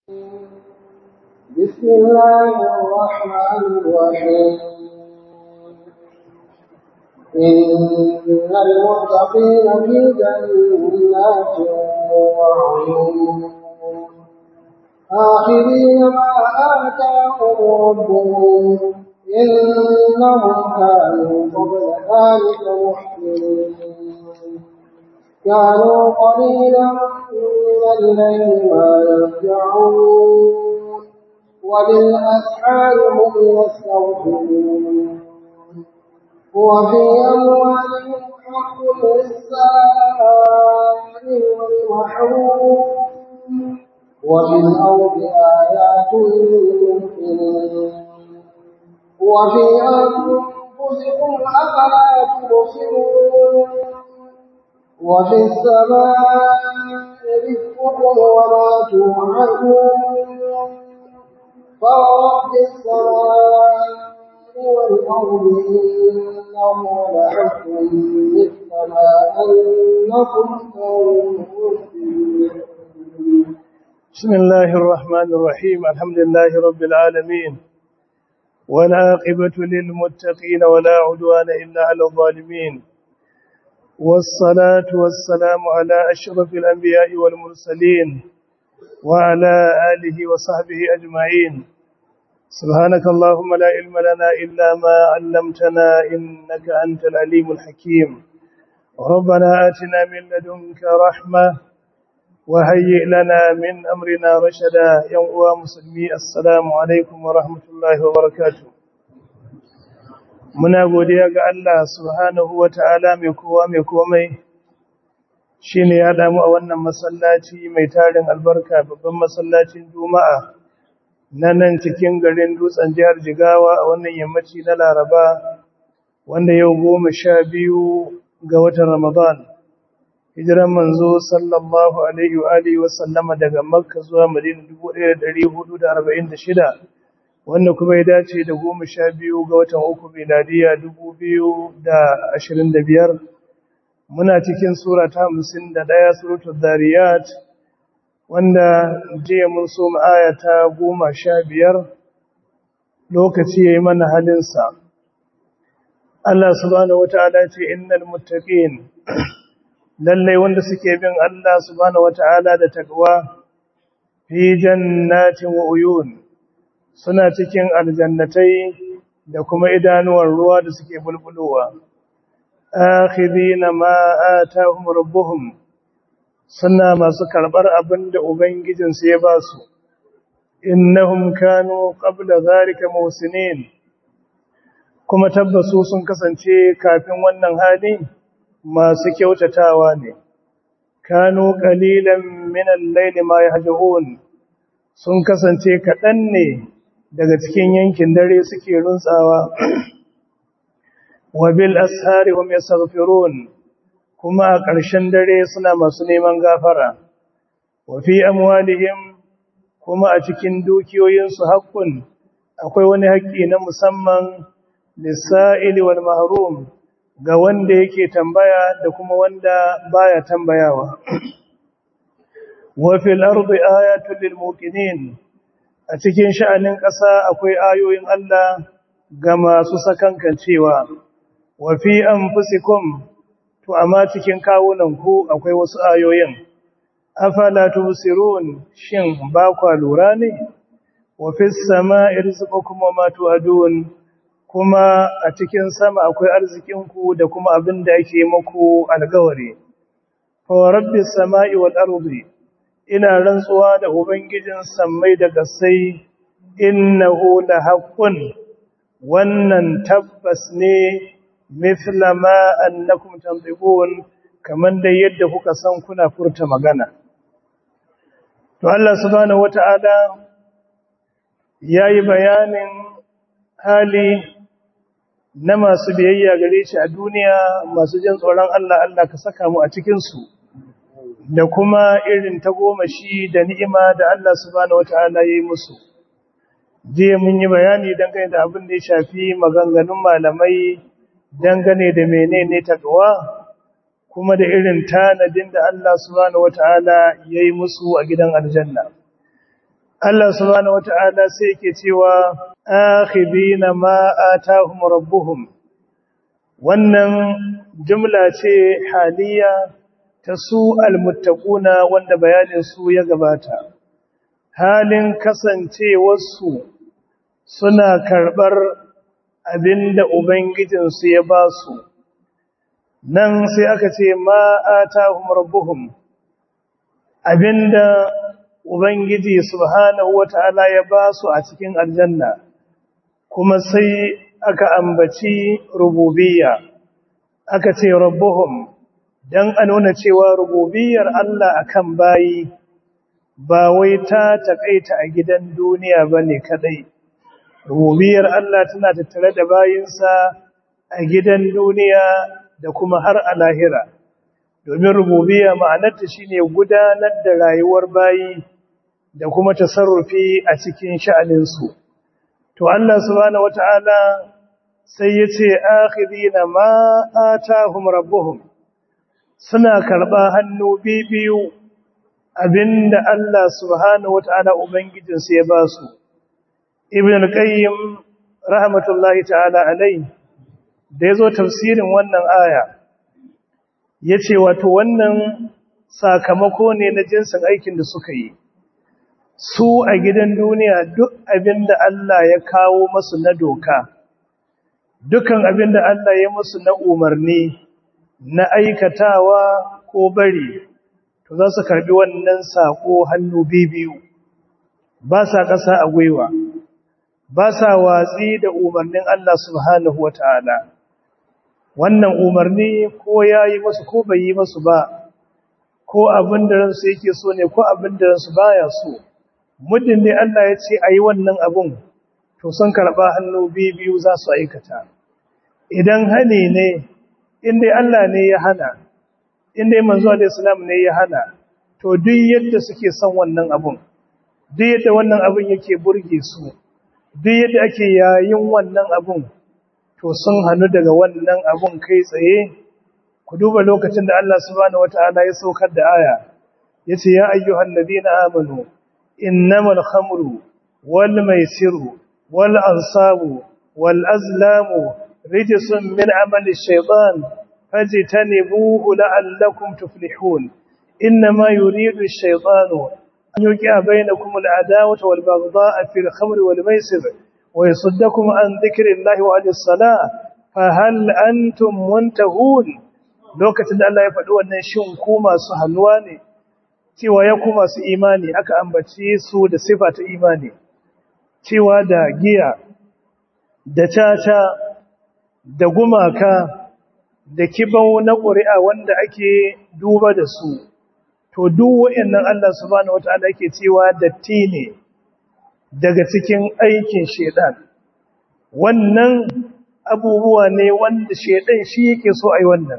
بسم الله الرحمن الرحيم إن المتقين في جنات وعيون آخذين ما آتاهم ربهم إنهم كانوا قبل ذلك محسنين كانوا قليلا من الليل ما يهجعون وبالأسحار هم يستغفرون وفي أموالهم حق للسائل والمحروم وفي الأرض آيات للمؤمنين وفي أنفسكم أفلا تبصرون وفي السماء رزقكم وما توعدون فرب السماء والأرض إنه لحق مثل ما أنكم تنطقون. بسم الله الرحمن الرحيم الحمد لله رب العالمين والعاقبة للمتقين ولا عدوان إلا على الظالمين والصلاة والسلام على أشرف الأنبياء والمرسلين وعلى آله وصحبه أجمعين سبحانك اللهم لا علم لنا إلا ما علمتنا إنك أنت العليم الحكيم ربنا آتنا من لدنك رحمة وهيئ لنا من أمرنا رشدا يا مسلمي السلام عليكم ورحمة الله وبركاته muna godiya ga Allah subhanahu wata'ala mai kowa mai komai shine ya damu a wannan masallaci mai tarin albarka babban masallacin Juma'a nan cikin garin Dutsen jihar Jigawa a wannan yammaci na Laraba wanda yau 12 ga watan Ramadan hijiran manzo sallallahu alaihi wa alihi wa sallama daga Makka zuwa Madina 1446 wanda kuma ya dace da 12 ga watan uku miladiya 2025 muna cikin sura ta 51 suratul Dhariyat wanda jiya mun so mu aya ta 15 lokaci yayi mana halin sa Allah subhanahu wataala ce innal muttaqin lalle wanda suke bin Allah subhanahu wataala da takwa fi jannatin wa uyun suna cikin aljannatai da kuma idanuwar ruwa da suke bulbulowa akhidina ma atahum rabbuhum suna masu karbar abinda ubangijinsu ya ba su innahum kanu qabla zalika muhsinin kuma tabbasu sun kasance kafin wannan hali masu kyautatawa ne kanu qalilan min al-layli ma yahjurun sun kasance kaɗan ne daga cikin yankin dare suke runtsawa wa bil ashari hum yastaghfirun kuma a ƙarshen dare suna masu neman gafara wa fi amwalihim kuma a cikin dukiyoyinsu haqqun akwai wani haƙƙi na musamman lis-sa'ili wal mahrum ga wanda yake tambaya da kuma wanda baya tambayawa wa fil ardi ayatun lil muqinin a cikin sha'anin ƙasa akwai ayoyin Allah ga masu sakankancewa wa fi anfusikum to amma cikin kawunan ku akwai wasu ayoyin afala tubsirun shin ba ku lura ne wa fis samaa'i rizqukum wa ma tu'adun kuma a cikin sama akwai arzikin ku da kuma abin da yake muku alƙawari fa rabbis samaa'i wal ardi ina rantsuwa da ubangijin sammai da ƙasai innahu la haqqun wannan tabbas ne mithla ma annakum tantiqun kaman da yadda kuka san kuna furta magana to Allah subhanahu wata'ala yayi bayanin hali na masu biyayya gare shi a duniya masu jin tsoron Allah Allah ka saka mu a cikin su da kuma irin tagomashi da ni'ima da Allah subhanahu wataala yayi musu je mun yi bayani dangane da abin da ya shafi maganganun malamai dangane da menene takwa kuma da irin tanadin da Allah subhanahu wataala yayi musu a gidan aljanna Allah subhanahu wata'ala sai yake cewa akhidina ma atahum rabbuhum, wannan jumla ce haliya ta su almuttaquna wanda bayanin su ya gabata, halin kasancewarsu suna karɓar abinda ubangijinsu ya ba su. Nan sai aka ce ma atahum rabbuhum, abinda ubangiji subhanahu wata'ala ya ba su a cikin aljanna, kuma sai aka ambaci rububiyya, aka ce rabbuhum dan a nuna cewa rububiyyar Allah akan bayi ba wai ta takaita a gidan duniya bane kadai. Rububiyar Allah tana tattare da bayinsa a gidan duniya da kuma har a lahira, domin rububiyya ma'anarta shine gudanar da rayuwar bayi da kuma tasarrufi a cikin sha'aninsu. To Allah subhanahu wata'ala sai ya ce akhidina ma atahum rabbuhum, suna karɓa hannu biyu abinda Allah subhanahu wata'ala ubangijinsu ya ba su. Ibn al-Qayyim rahmatullahi ta'ala alai da yazo tafsirin wannan aya yace wato wannan sakamako ne na jinsin aikin da suka yi. Su a gidan duniya duk abinda Allah ya kawo masu na doka, dukan abinda Allah ya musu na umarni na aikatawa ko bari, to za su karbi wannan sako hannu biyu, ba sa ƙasa a gwiwa, ba sa watsi da umarnin Allah subhanahu wa ta'ala. Wannan umarni ko ya yi masu ko bai yi masu ba, ko abin da ransu yake so ne ko abin da ransu baya so. Muddin ne Allah ya ce a yi wannan abin, to sun karɓa hannu biyu za su aikata. Idan hani ne, inda Allah ne ya hana, inda manzo alaihi salam ne ya hana, to duk yadda suke son wannan abin, duk yadda wannan abin yake burge su, duk yadda ake yayin wannan abun, to sun hannu daga wannan abun kai tsaye. Ku duba lokacin da Allah subhanahu wataala ya saukar da aya yace ya ayyuhal ladina amanu innamal khamru wal maisiru wal ansabu wal azlamu rijsun min amali shaytan fajtanibuhu la'allakum tuflihun. Innama yuridu ash-shaytanu يوقع بينكم العداوة والبغضاء في الخمر والميسر ويصدكم عن ذكر الله وعن الصلاة فهل أنتم منتهون. lokacin da Allah ya faɗi wannan shin ku masu hannuwa ne, cewa ya ku masu imani, aka ambace su da sifa ta imani, cewa da giya da caca da gumaka da kibau na ƙuri'a wanda ake duba da su, to duk wayannan Allah subhanahu wataala yake cewa datti ne daga cikin aikin shedan. Wannan abubuwa ne wanda shedan shi yake so ai wannan,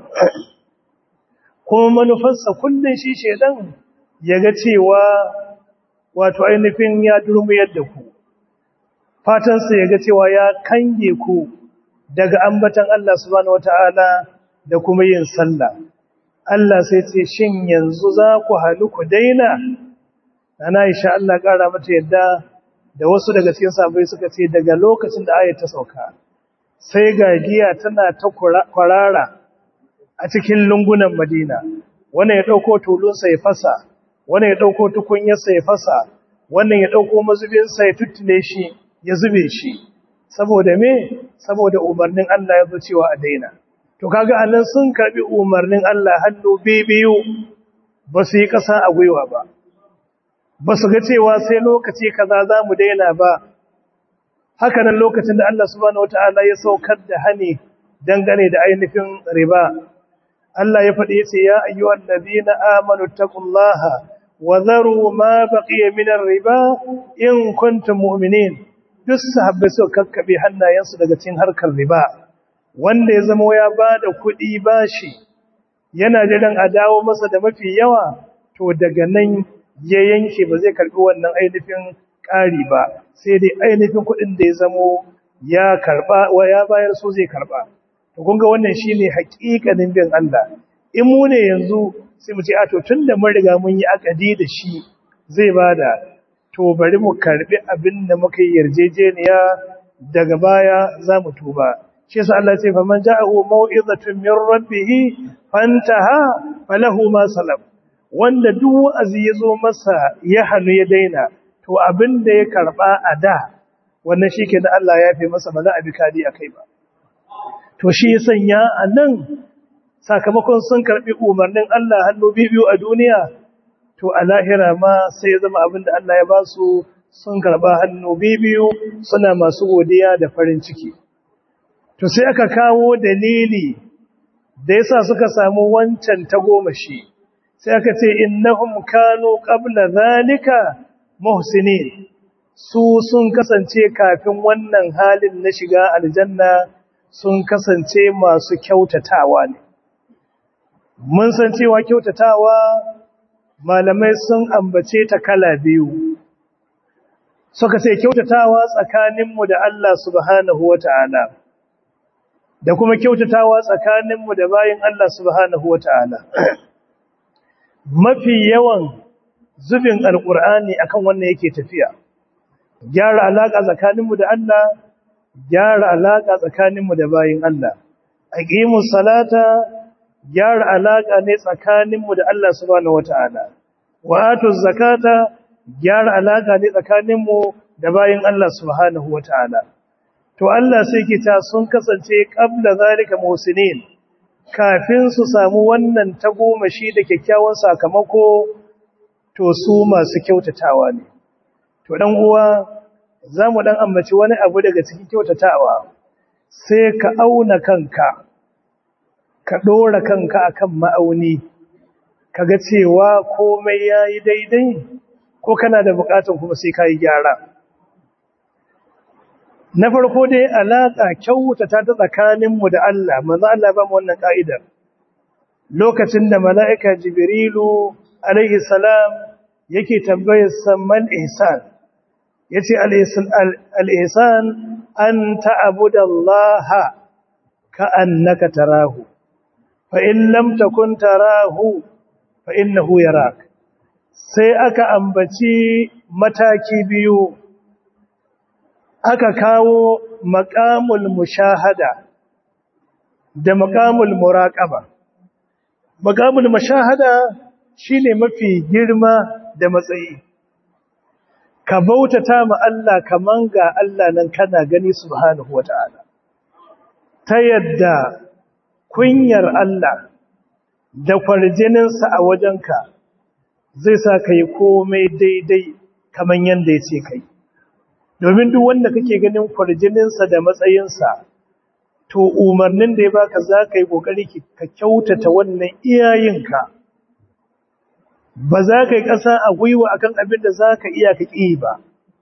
kuma manufarsa kullun shi shedan yaga cewa wato ainihin ya durmuyar da ku, fatansa yaga cewa ya kange ku daga ambatan Allah subhanahu wataala da kuma yin sallah. Allah sai ce shin yanzu za ku halu ku daina? Ana Aisha Allah ƙara mata yadda da wasu daga cikin sahabbai suka ce daga lokacin da ayat ta sauka sai ga giya tana ta kwarara a cikin lungunan Madina. Wannan ya dauko tulunsa ya fasa, wannan ya dauko tukunyarsa ya fasa, wannan ya dauko mazubinsa ya tuttune shi ya zube shi. Saboda me? Saboda umarnin Allah ya zo cewa a daina. To kaga anan sun karbi umarnin Allah hannu biyu, ba su yi ƙasa a gwiwa ba, ba su ga cewa sai lokaci kaza za mu daina ba. Haka nan lokacin da Allah subhanahu wata'ala ya saukar da hani dangane da ainihin riba, Allah ya faɗi yace ya ayyuhal ladina amanu taqullaha wa dharu ma baqiya minar riba in kuntum mu'minin. Duk sahabbai suka kakkabe hannayensu daga cikin harkar riba. Wanda ya zama ya ba da kuɗi bashi yana jiran a dawo masa da mafi yawa, to daga nan ya yanke ba zai karɓi wannan ainihin ƙari ba, sai dai ainihin kuɗin da ya zamo ya karɓa wa ya bayar so zai karɓa. To kun ga wannan shine haƙiƙanin bin Allah. In mu ne yanzu sai mu ce a to tunda mun riga mun yi akadi da shi zai bada, to bari mu karbi abin da muka yi yarjejeniya daga baya za mu tuba. Shi yasa Allah ce faman ja'ahu mau'izatun min rabbih fantaha falahu ma salam. Wanda duk wa'azi ya zo masa ya hanu ya daina, to abin da ya karba a da wannan shike da Allah ya fi masa ba za a bi kadi akai ba. To shi ya sanya anan sakamakon sun karbi umarnin Allah hannu biyu a duniya, to a lahira ma sai ya zama abin da Allah ya ba su sun karba hannu biyu suna masu godiya da farin ciki. To sai aka kawo dalili da yasa suka samu wancan tagomashi, sai aka ce innahum kanu qabla zalika muhsinin, su sun kasance kafin wannan halin na shiga aljanna sun kasance masu kyautatawa ne. Mun san cewa kyautatawa malamai sun ambace ta kala biyu. Suka ce kyautatawa tsakaninmu da Allah subhanahu wata'ala da kuma kyautatawa tsakaninmu da bayin Allah subhanahu wata'ala. Mafi yawan zubin alkur'ani akan wannan yake tafiya. Gyara alaka tsakaninmu da Allah, gyara alaka tsakaninmu da bayin Allah. Aqimus salata, gyara alaka ne tsakaninmu da Allah subhanahu wata'ala. Wa atuz zakata, gyara alaka ne tsakaninmu da bayin Allah subhanahu wata'ala. To Allah sai ke ta sun kasance qabla zalika muhsinin, kafin su samu wannan tagomashi da kyakkyawan sakamako, to su masu kyautatawa ne. To dan uwa, zamu dan ambaci wani abu daga cikin kyautatawa, sai ka auna kanka, ka dora kanka akan ma'auni, kaga cewa komai yayi daidai ko kana da bukatun kuma sai kai gyara. Na farko dai alaƙa kyautata ta tsakaninmu da Allah, manzo Allah ba mu wannan ka'idar. Lokacin da mala'ika Jibrilu alaihi salam yake tambayar man ihsan, yace al-ihsan an ta'budallaha ka'annaka tarahu, fa in lam takun tarahu fa innahu yarak. Sai aka ambaci mataki biyu, aka kawo maqamul mushahada da maqamul muraqaba. Maqamul mushahada shine mafi girma da matsayi, ka bautata ma Allah kaman ga Allah nan kana gani subhanahu wata'ala, ta yadda kunyar Allah da kwarjininsa a wajenka zai sa ka yi komai daidai kaman yanda ya ce kai. Domin duk wanda kake ganin kwarjininsa da matsayinsa, to umarnin da ya baka za ka yi ƙoƙari ka kyautata wannan iyayenka. Ba za ka yi ƙasa a gwiwa akan abin da za ka iya ka ƙi ba,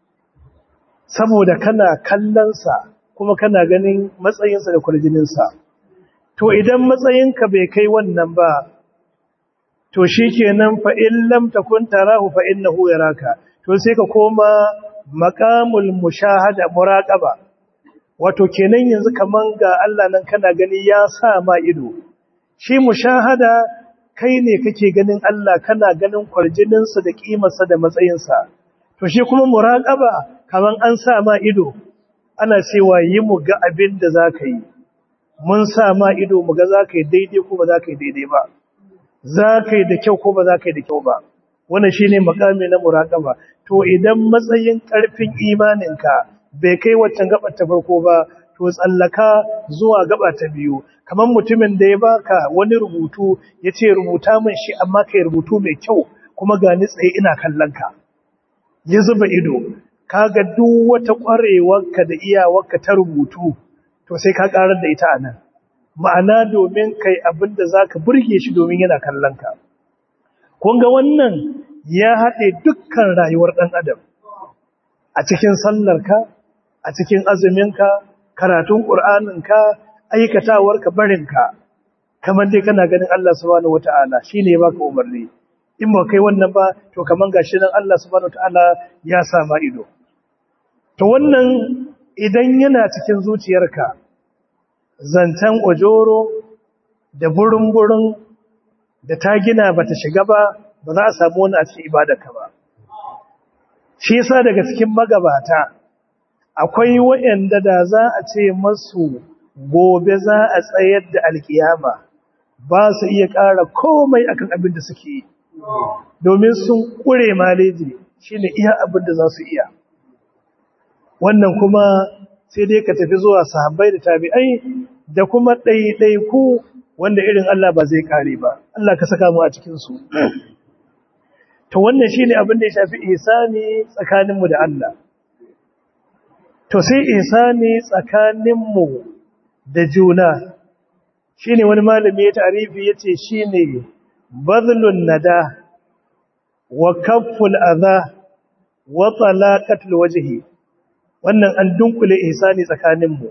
saboda kana kallonsa kuma kana ganin matsayinsa da kwarjininsa. To idan matsayinka bai kai wannan ba, to shi kenan fa'in lam takun tarahu fa'in na yaraka, to sai ka koma maqamul mushahada muraqaba. Wato kenan yanzu kaman ga Allah nan kana gani ya sa ma ido. Shi mushahada kai ne kake ganin Allah, kana ganin kwarjininsa da kimarsa da matsayinsa. To shi kuma muraqaba kaman an sa ma ido, ana cewa yi mu ga abin da zaka yi. Mun sa ma ido mu ga zaka yi daidai ko ba zaka yi daidai ba, zaka yi da kyau ko ba zaka yi da kyau ba. Wannan shine makami na muraqaba. To idan matsayin ƙarfin imaninka bai kai waccan gabar ta farko ba, to tsallaka zuwa gaba ta biyu. Kamar mutumin da ya baka wani rubutu ya ce rubuta min shi amma kai rubutu mai kyau kuma ga ni tsaye ina kallon ka, ya zuba ido, kaga duk wata ƙwarewarka da iyawarka ta rubutu to sai ka ƙarar da ita a nan. Ma'ana domin kai abin da za ka burge shi domin yana kallon ka. Kun ga wannan ya haɗe dukkan rayuwar ɗan adam, a cikin sallarka, a cikin azuminka, karatun ƙur'aninka, aikatawarka, barinka, kamar dai kana ganin Allah subhanahu wata'ala shine ya baka umarni. In ba kai wannan ba, to kamar gashi nan Allah subhanahu wata'ala ya sa ma ido. To wannan idan yana cikin zuciyarka, zancen ojoro da burin-burin da ta gina bata shiga ba, ba za a samu wani a cikin ibadarka ba. shi yasa daga cikin magabata akwai waɗanda da za a ce masu gobe za a tsayar da alkiyama ba su iya ƙara komai akan abin da suke yi domin sun ƙure maleji shine iya abin da za su iya. Wannan kuma sai dai ka tafi zuwa sahabbai da tabi'ai da kuma ɗaiɗaiku wanda irin Allah ba zai kare ba. Allah ka saka mu a cikinsu. To wannan shi ne abin da ya shafi ihsani tsakaninmu da Allah. To sai ihsani tsakaninmu da juna shi ne wani malami ya ta'arifi ya ce shi ne bazlun nada wa kafful adha wa talaqatul wajhi. Wannan an dunkule ihsani tsakaninmu.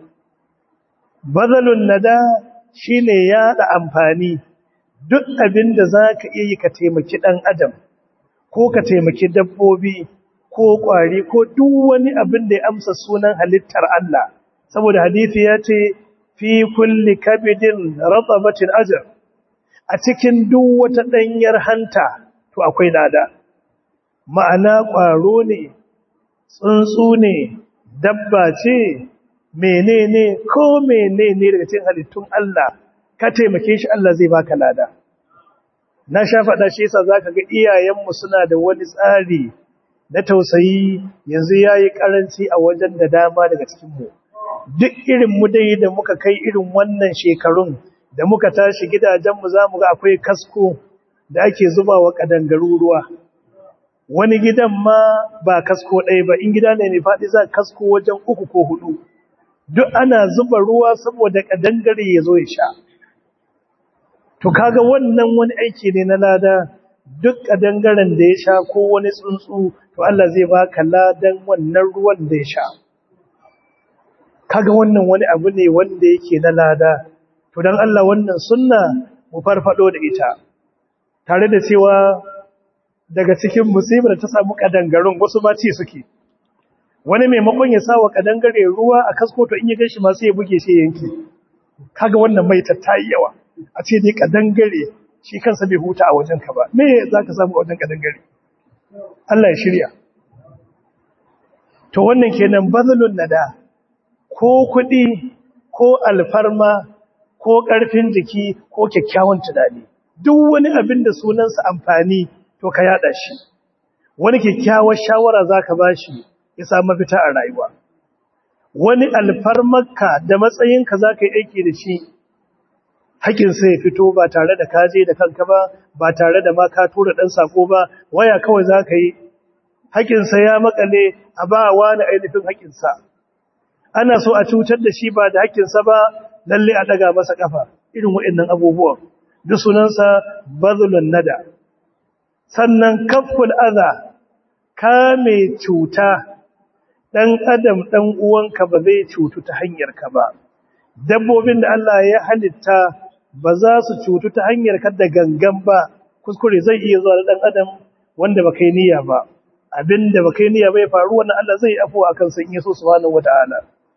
Bazalun nada shine yaɗa amfani, duk abin da zaka iya yi ka taimaki dan adam ko ka taimaki dabbobi ko kwari ko duk wani abin da ya amsa sunan halittar Allah, saboda hadisi ya ce fi kulli kabidin ratabatin ajr, a cikin duk wata danyar hanta to akwai lada. Ma'ana kwaro ne, tsuntsu ne, dabba ce, menene ko menene daga cikin halittun Allah ka taimake shi Allah zai baka lada. Na sha faɗa shi yasa zaka ga iyayenmu suna da wani tsari na tausayi yanzu yayi karanci a wajen da dama daga cikin mu. Duk irin mu dai da muka kai irin wannan shekarun da muka tashi gidajen mu zamu ga akwai kasko da ake zubawa kadangaru ruwa. Wani gidan ma ba kasko ɗaya ba, in gida ne mai faɗi za kasko wajen 3 ko 4. Duk ana zuba ruwa saboda kadangare ya zo ya sha. To kaga wannan wani aiki ne na lada, duk kadangaren da ya sha ko wani tsuntsu to Allah zai baka ladan wannan ruwan da ya sha. Kaga wannan wani abu ne wanda yake na lada. To dan Allah wannan sunna mu farfado da ita. Tare da cewa daga cikin musibar ta samu kadangarun wasu ma ci suke. Wani maimakon ya sa wa kadangare ruwa a kasko to in ya gashi ma sai ya buge shi yanki. Kaga wannan mai tattayi yawa. A ce dai kadangare shi kansa bai huta a wajen ka ba. Me zaka samu a wajen kadangare? Allah ya shirya. To wannan kenan bazalun nada, ko kuɗi ko alfarma ko ƙarfin jiki ko kyakkyawan tunani. Duk wani abin da sunansa amfani to ka yada shi. Wani kyakkyawar shawara zaka bashi ya samu mafita a rayuwa. Wani alfarmarka da matsayinka zaka yi aiki da shi, hakin sai ya fito ba tare da kaje da kanka ba tare da ma ka tura dan sako ba, waya kawai zaka yi. Hakin sa ya makale a ba wani ainihin hakin sa. Ana so a cutar da shi ba da hakin sa ba, lalle a daga masa kafa. Irin waɗannan abubuwan duk sunansa bazlun nada. Sannan kafful adha, ka mai cuta, ɗan adam ɗan uwanka ba zai cutu ta hanyar ka ba. Dabbobin da Allah ya halitta ba za su cutu ta hanyar ka da gangan ba, kuskure zai iya zuwa da ɗan adam wanda ba kai niyya ba. Abinda ba kai niyya bai faru wannan Allah zai afuwa akan sa in yaso subhanahu wata'ala.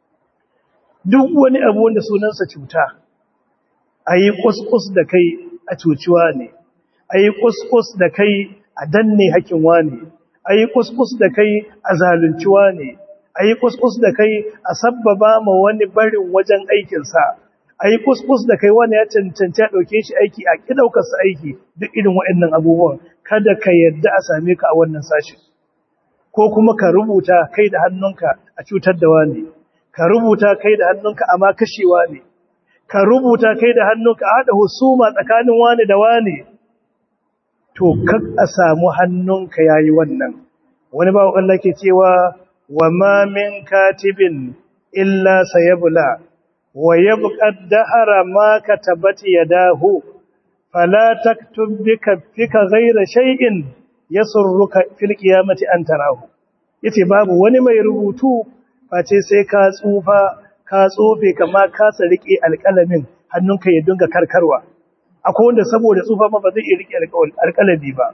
Duk wani abu wanda sunansa cuta, ayi kuskus da kai a cuciwa ne. Ayi kuskus da kai a danne hakin wani, ayi kuskus da kai a zalunciwa ne, ayi kuskus da kai a sabbaba ma wani barin wajen aikinsa, ayi kuskus da kai wani ya cancanci a ɗauke shi aiki a ƙi ɗaukarsa aiki, duk irin waɗannan abubuwan kada ka yadda a same ka a wannan sashi. Ko kuma ka rubuta kai da hannunka a cutar da wani, ka rubuta kai da hannunka a ma kashewa ne, ka rubuta kai da hannunka a haɗa husuma tsakanin wani da wani. To kak a samu hannunka yayi wannan. Wani bawo Allah ke cewa wa ma min katibin illa sayabla wa yabqa dahara ma katabat yadahu fala taktub bika ghayra shay'in yasurruka fil qiyamati an tarahu. Yace babu wani mai rubutu face sai ka tsufa ka tsofe kama ka rike alƙalamin hannunka ya dinga karkarwa. Akwai wanda saboda tsufa ma ba zai iya rike alƙalami ba.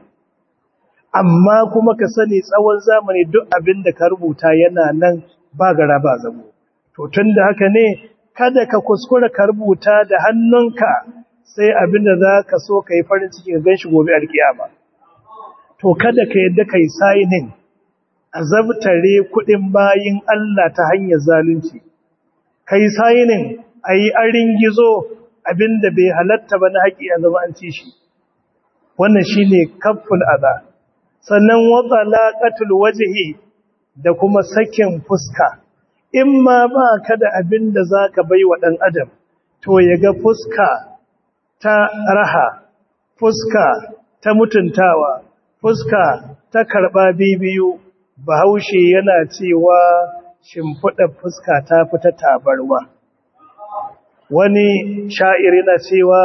Amma kuma ka sani tsawon zamani duk abin da ka rubuta yana nan ba gara ba zabo. To tun da haka ne kada ka kuskura ka rubuta da hannunka sai abin da za ka so ka yi farin ciki ka gan shi gobe alkiyama. To kada ka yadda ka yi signing azabtare kudin bayin Allah ta hanyar zalunci kai sayinin ayi arin gizo abinda bai halatta ba na haƙi a zama an ci shi wannan shine kafful adha sannan watalaqatul wajhi da kuma sakin fuska in ma ba ka da abinda zaka baiwa dan adam to yaga fuska ta raha fuska ta mutuntawa fuska ta karba bibiyu bahaushe yana cewa shimfiɗa fuska ta fita tabarwa wani sha'ir yana cewa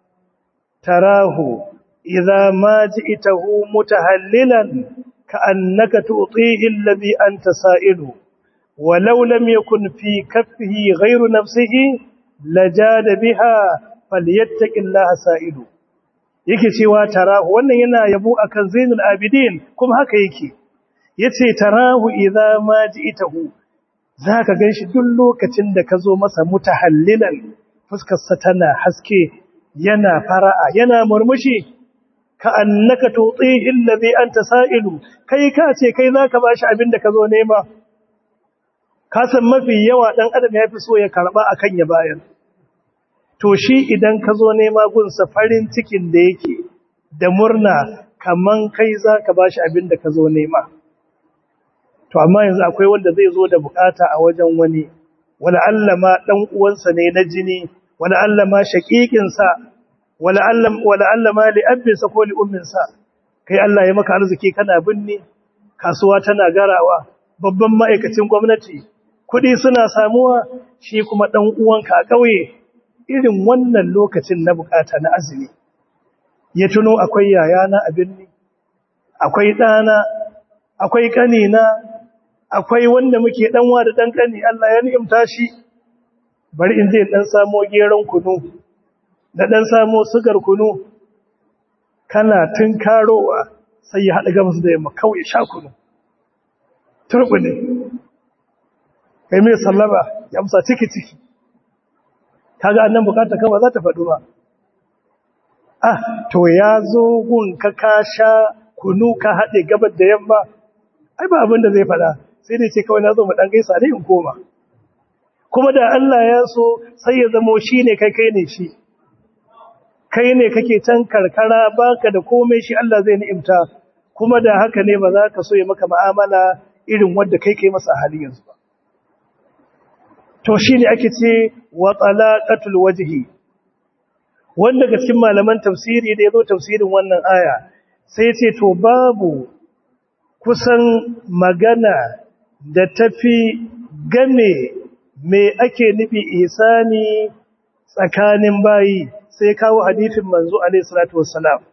tarahu idza ma ji'tahu mutahallilan ka'annaka tu'tihi alladhi anta sa'ilu walau lam yakun fi kaffihi ghayru nafsihi lajada biha falyattaqillaha sa'ilu yake cewa tarahu wannan yana yabo akan Zainul Abidin kuma haka yake yace tarahu idza ma ji'tahu zaka ganshi duk lokacin da ka zo masa mutahallilan fuskar sa tana haske yana fara'a yana murmushi ka annaka tutihi allazi anta sa'ilu kai ka ce kai zaka bashi abin da ka zo nema ka san mafi yawa dan adam yafi so ya karba akan ya bayar to shi idan ka zo nema gunsa farin cikin da yake da murna kaman kai zaka bashi abin da ka zo nema to amma yanzu akwai wanda zai zo da bukata a wajen wani wala Allah ma dan uwansa ne na jini wala Allah ma shaqiqin sa wala Allah ma li abinsa ko li umminsa kai Allah ya maka arziki kana binni kasuwa tana garawa babban ma'aikacin gwamnati kudi suna samuwa shi kuma dan uwanka a kauye irin wannan lokacin na bukata na azumi ya tuno akwai yayana a binni akwai dana akwai kanina akwai wanda muke danwa da dan kani Allah ya ni'imta shi bari in zai dan samo geron kunu da dan samo sugar kunu kana tunkarowa sai ya hada gamsu da yamma kawai sha kunu turbune kai mai sallama ya amsa ciki kaga annan bukata kawai za ta faɗo ba to ya zo gun ka sha kunu ka hade gabar da yamma ai ba abin da zai faɗa sai dai ce kawai na zo mu dan gaisa dai in koma kuma da Allah ya so sai ya zamo shine kai ne shi kai ne kake can karkara baka da komai shi Allah zai ni'imta kuma da haka ne ba za ka so ya maka mu'amala irin wanda kai masa hali yanzu ba to shine ake ce wa talaqatul wajhi wanda ga cikin malaman tafsiri da yazo tafsirin wannan aya sai ce to babu kusan magana da tafi game me ake nufi ihsani tsakanin bayi sai kawo hadisin manzo alaihi salatu wassalam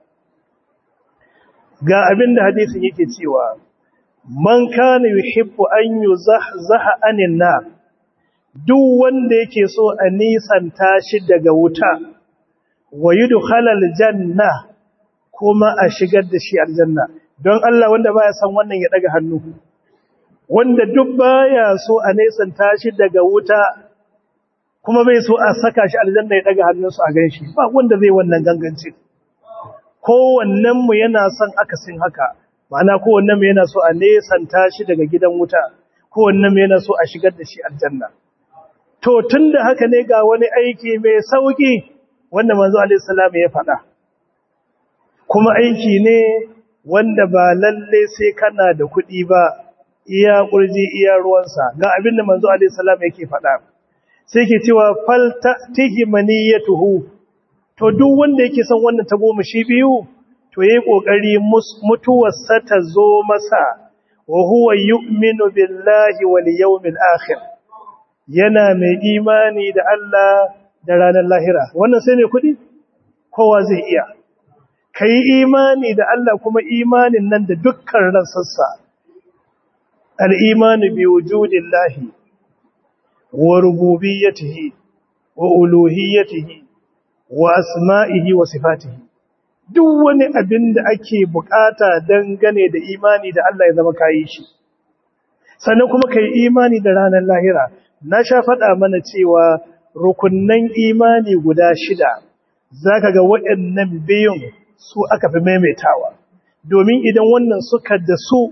ga abinda hadisin yake cewa man kana yuhibbu an yuzahzaha anin nar duk wanda yake so a nisanta shi daga wuta wa yudkhalal janna kuma a shigar da shi aljanna don Allah wanda baya san wannan ya daga hannu wanda duk baya so a nisanta shi daga wuta kuma bai so a saka shi aljanna ya daga hannunsu a ganshi ba wanda zai wannan ganganci kowannen mu yana son akasin haka ma'ana kowannen mu yana so a nesanta shi daga gidan wuta kowannen mu yana so a shigar da shi aljanna to tunda haka ne ga wani aiki mai sauki wanda manzo alaihi salam ya faɗa kuma aiki ne wanda ba lalle sai kana da kuɗi ba iya kurji iya ruwansa ga abin da manzo alaihi salam yake faɗa sai ke cewa fal ta'tihi maniyatuhu to duk wanda yake son wannan ta goma shi biyu to yayi kokari mutuwarsa ta zo masa wa huwa yu'minu billahi wal yawmil akhir yana mai imani da Allah da ranar lahira wannan sai ne kudi kowa zai iya kai imani da Allah kuma imanin nan da dukkan ransassa al-imanu bi wujudillahi wa rububiyyatihi wa uluhiyyatihi wa asma'ihi wa sifatihi duk wani abin da ake bukata dangane da imani da Allah ya zama kai shi sannan kuma kai imani da ranar lahira na sha faɗa mana cewa rukunnan imani guda 6 zaka ga waɗannan biyun su aka fi maimaitawa domin idan wannan suka da su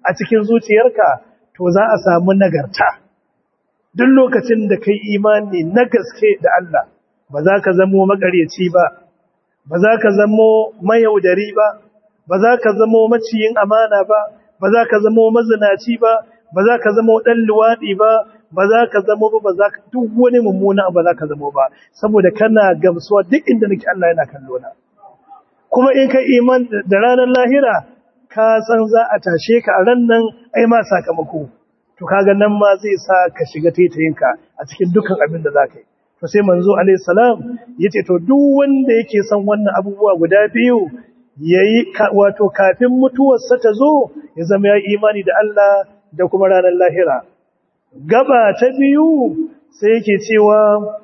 a cikin zuciyarka to za a samu nagarta. Duk lokacin da kai imani na gaske da Allah ba za ka zamo makaryaci ba, ba za ka zamo mayaudari ba, ba za ka zamo maciyin amana ba, ba za ka zamo mazinaci ba, ba za ka zamo ɗan luwaɗi ba, ba za ka zamo ba, ba za ka duk wani mummuna ba za ka zamo ba, saboda kana gamsuwa duk inda nake Allah yana kallo na. Kuma in ka iman da ranar lahira ka san za a tashe ka a ran nan ai ma sakamako, to kaga nan ma zai sa ka shiga taitayinka a cikin dukkan abin da za ka yi. To sai manzo alaihi salam yace to duk wanda yake son wannan abubuwa guda biyu yayi wato kafin mutuwarsa ta zo ya zama ya imani da Allah da kuma ranar lahira. Gaba ta biyu sai yake cewa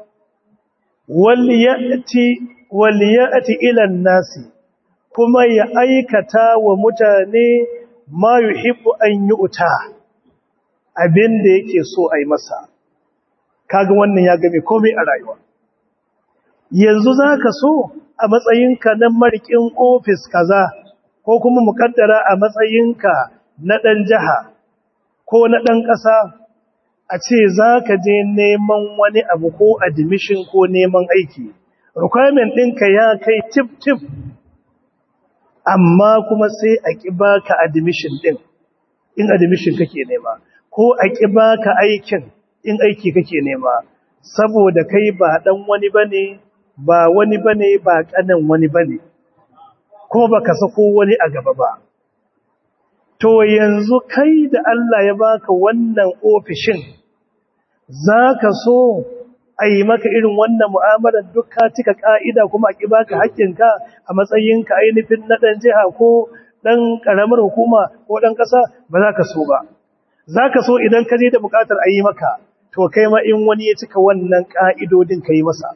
waliyati ila nasi, kuma ya aikata wa mutane ma yuhibbu an yu'ta, abin da yake so a yi masa. Kaga wannan ya game komai a rayuwa. Yanzu zaka so a matsayinka na marikin ofis kaza, ko kuma mukaddara a matsayinka na ɗan jiha ko na ɗan ƙasa, a ce za ka je neman wani abu ko admission ko neman aiki. Requirement ɗinka ya kai tif-tif, amma kuma sai a ƙi baka admission ɗin, in admission kake nema, ko a ƙi baka aikin in aiki kake nema, saboda kai ba ɗan wani bane, ba wani bane, ba ƙanan wani bane, ko baka sako wani a gaba ba. To yanzu kai da Allah ya baka wannan ofishin, zaka so a yi maka irin wannan mu'amalar duk ka cika ka'ida kuma a ƙi baka haƙƙinka a matsayinka ainihin na ɗan jiha ko ɗan ƙaramar hukuma ko ɗan ƙasa? Ba za ka so ba. Za ka so idan ka je da buƙatar a yi maka, to kai ma in wani ya cika wannan ƙa'idodin ka yi masa.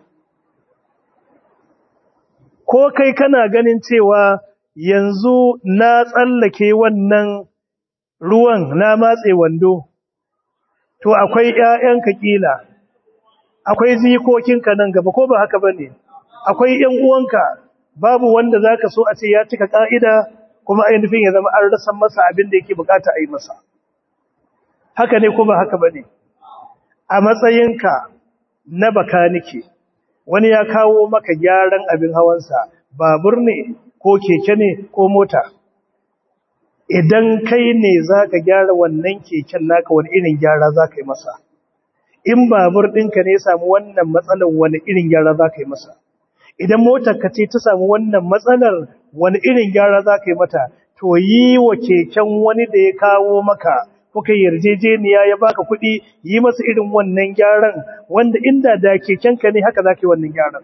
Ko kai kana ganin cewa yanzu na tsallake wannan ruwan na matse wando, to akwai ‘ya'yanka ƙila, akwai jikokinka nan gaba, ko ba haka ba ne, akwai ‘yan uwanka, babu wanda za ka so a ce ya cika ƙa'ida kuma ainihin ya zama an rasa masa abin da yake bukata a yi masa. Haka ne ko ba haka ba ne? A matsayinka na bakanike, wani ya kawo maka gyaran abin hawansa, babur ne ko keke ne ko mota. Idan kai ne za ka gyara wannan keken naka, wani irin gyara za ka yi masa? In babur ɗinka ne ya samu wannan matsalar, wani irin gyara za ka yi masa? Idan motarka ce ta samu wannan matsalar, wani irin gyara za ka yi mata? To yi wa keken wani da ya kawo maka, kuka yarjejeniya ya baka kuɗi, yi masa irin wannan gyaran, wanda inda da kekenka ne haka za ka yi wannan gyaran.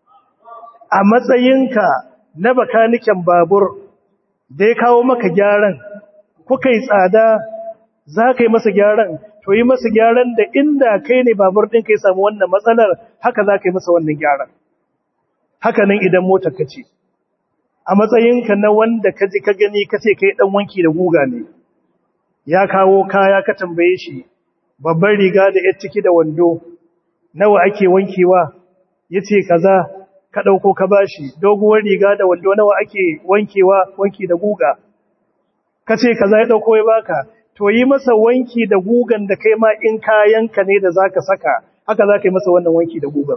A matsayinka na bakaniken babur da ya kawo maka gyaran, kuka yi tsada, za ka yi masa gyaran, to yi masa gyaran da inda kai ne babur ɗin ka yi samu wannan matsalar, haka za ka yi masa wannan gyaran. Haka nan idan motar ka ce, a matsayinka na wanda ka ji ka gani ka ce kai ɗan wanki da guga ne, ya kawo kaya ka tambaye shi, babban riga da ‘yar ciki da wando, nawa ake wankewa? Ya ce kaza, ka ɗauko ka bashi. Doguwar riga da wando nawa ake wankewa, wanki da guga? Ka ce kaza, ya ɗauko ya baka. To yi masa wanki da gugan da kai ma in kayanka ne da za ka saka, haka za ka yi masa wannan wanki da gugan.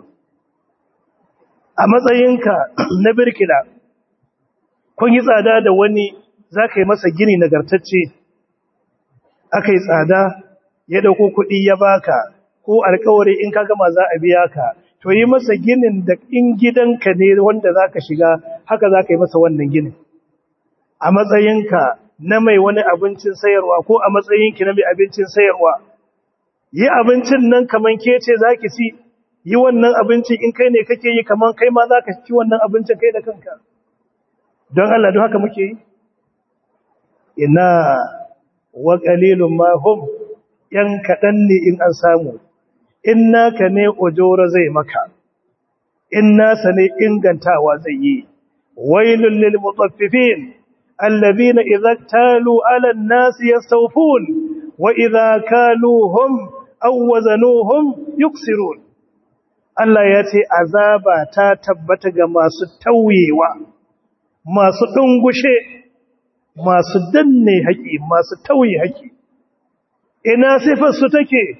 A matsayinka na birkila, kun yi tsada da wani, za ka yi masa gini nagartacce, aka yi tsada, ya ɗauko kuɗi ya baka, ko alkawari in ka gama za a biya ka, to yi masa ginin da in gidanka ne wanda za ka shiga, haka za ka yi masa wannan ginin. A matsayinka na mai wani abincin sayarwa, ko a matsayinki na mai abincin sayarwa, yi abincin nan kaman ke ce za ki ci, yi wannan abincin in kai ne kake yi kaman kai ma za ka ci wannan abincin kai da kanka. Don Allah, don haka muke yi? Ina wa ƙalilun mahum, ‘yan kaɗan ne in an samu, in naka ne ojoro zai maka, in nasa ne ingantawa zai yi. Wailun lil mutaffifin, allazina idza talu ala an-nasi yastawfun wa idza kaluhum aw wazanuhum yuksirun. Allah ya ce azaba ta tabbata ga masu tauyewa, masu dungushe masu danne haƙi, masu tauye haƙi. Ina sifar su take?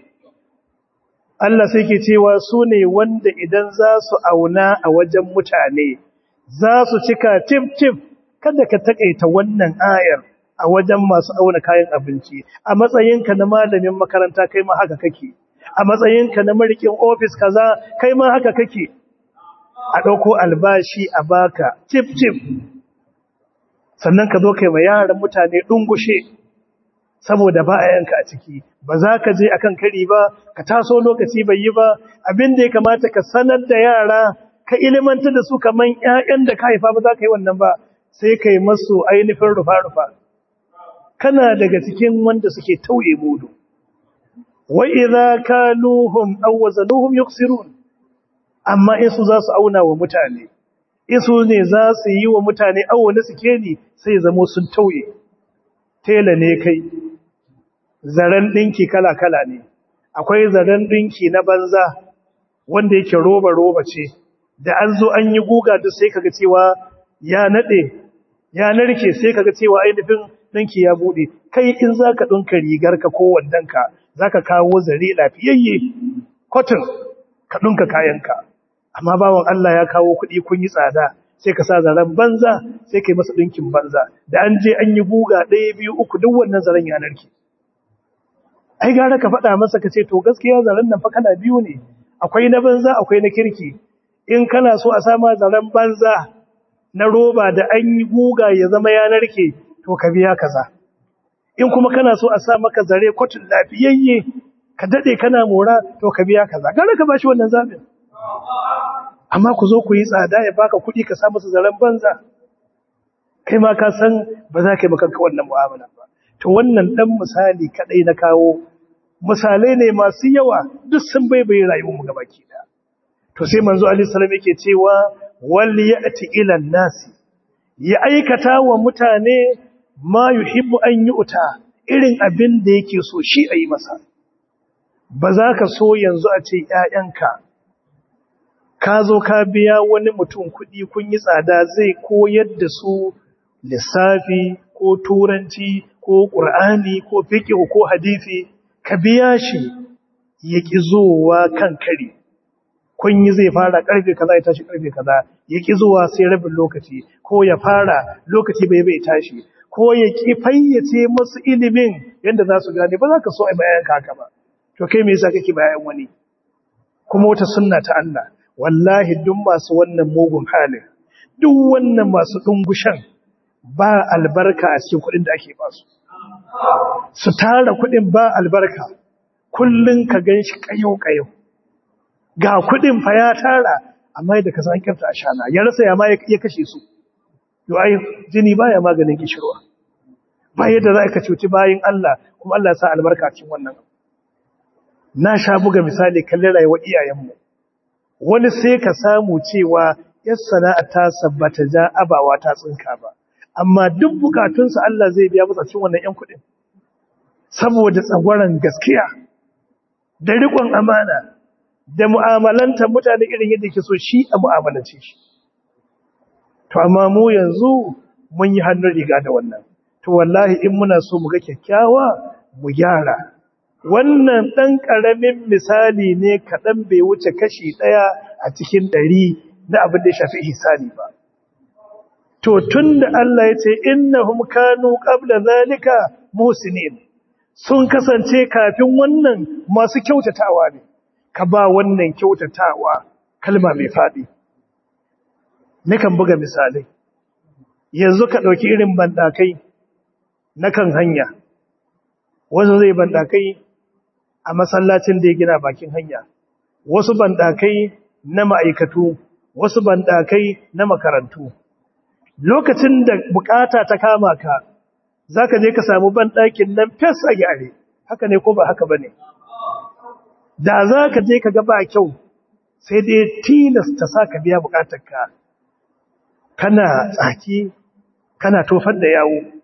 Allah sai ke cewa su ne wanda idan za su auna a wajen mutane za su cika tif-tif. Kada ka taƙaita wannan ayar a wajen masu auna kayan abinci. A matsayinka na malamin makaranta kai ma haka kake. A matsayinka na marikin ofis kaza kai ma haka kake. A ɗauko albashi a baka tif-tif. Sannan ka zo kai ma yaran mutane ɗungushe saboda ba a yanka a ciki. Ba za ka je akan kari ba, ka taso lokaci bai yi ba, abin da ya kamata ka sanar da yara, ka ilimantar da su kaman ƴaƴan da ka haifa ba za ka yi wannan ba, sai ka yi masu ainihin rufa-rufa. Kana daga cikin wanda suke tauye mudu. Wa idza kaluhum aw wazanuhum yuksirun. Amma in su za su auna wa mutane, in su ne za su yi wa mutane awo na sikeli sai zamo sun tauye. Tela ne kai, zaren ɗinki kala-kala ne, akwai zaren ɗinki na banza wanda yake roba-roba ce, da an zo an yi guga duk sai kaga cewa ya naɗe, ya narke sai kaga cewa ainihin ɗinki ya buɗe. Kai in za ka ɗinka rigarka ko wandonka, za ka kawo zare lafiyayye, cotton, ka ɗinka kayanka. Amma bawan Allah ya kawo kuɗi kun yi tsada, sai ka sa zaren banza, sai ka yi masa ɗinkin banza. Da an je an yi guga ɗaya, biyu, uku, duk wannan zaren ya narke. Ai gara ka faɗa masa ka ce to gaskiya zaren nan fa kala biyu ne, akwai na banza akwai na kirki. In kana so a sama zaren banza na roba da an yi guga ya zama ya narke, to ka biya kaza. In kuma kana so a sa maka zare kwatin lafiyayye ka dade kana mora, to ka biya kaza. Gara ka bashi wannan zabin. Amma ku zo ku yi tsada ya baka kuɗi ka sa masa zaren banza. Kai ma ka san ba za ka yi maka wannan mu'amala ba. To wannan dan misali kadai na kawo, misalai ne masu yawa duk sun baibaye rayuwar mu gabaki da. To sai manzo Ali sallallahu alaihi wasallam yake cewa wal ya'ti ila nasi, ya aikata wa mutane ma yuhibbu an yu'ta, irin abin da yake so shi ayi masa. Ba za ka so yanzu a ce ƴaƴanka ka zo ka biya wani mutum kuɗi kun yi tsada zai koyar da su lissafi ko turanci ko ƙur'ani ko fiqh ko hadisi, ka biya shi ya ƙi zuwa kan kari. Kun yi zai fara ƙarfe kaza ya tashi ƙarfe kaza, ya ƙi zuwa sai rabin lokaci, ko ya fara lokaci bai tashi, ko ya ƙi fayyace masu ilimin yadda za su gane. Ba za ka so a bayan haka ba. To kai me yasa kake bayan wani? Kuma wata sunna ta Allah, wallahi duk masu wannan mugun halin, duk wannan masu dungushan, ba albarka a cikin kuɗin da ake ba su. Su tara kuɗin ba albarka, kullun ka ganshi kayo-kayo. Ga kuɗin fa ya tara, amma da ka san kirta ashana, ya rasa ya ma ya kashe su. Yo ai jini baya maganin kishirwa. Ba yadda za ka cuci bayin Allah, kuma Allah ya sa albarka cikin wannan. Na sha buga misali kallon rayuwar iyayenmu. Wani sai ka samu cewa yar sana'a ta sabbata ja abawa ta tsinka ba, amma duk bukatunsa Allah zai biya masa cikin wannan 'yan kuɗin. Saboda tsagwaron gaskiya da riƙon amana da mu'amalantar mutane irin yadda ke so shi a mu'amalance shi. To amma mu yanzu mun yi hannun riga da wannan. To wallahi in muna so mu ga kyakkyawa mu gyara. Wannan ɗan ƙaramin misali ne kaɗan, bai wuce kashi 1 a cikin 100 na abin da ya shafi ihsani ba. To tun da Allah ya ce innahum kanu qabla zalika musinin, sun kasance kafin wannan masu kyautatawa ne. Ka ba wannan kyautatawa kalma mai faɗi. Nakan buga misalai. Yanzu ka ɗauki irin banɗakai na kan hanya. Wasu zai banɗakai a masallacin da ya gina bakin hanya, wasu banɗakai na ma'aikatu, wasu banɗakai na makarantu. Lokacin da bukata ta kama ka, za ka je ka samu banɗakin nan fes a gyare, haka ne ko ba haka ba ne? Da za ka je ka ga ba kyau, sai dai tilasta sa ka biya bukatarka, kana tsaki, kana tofar da yawo.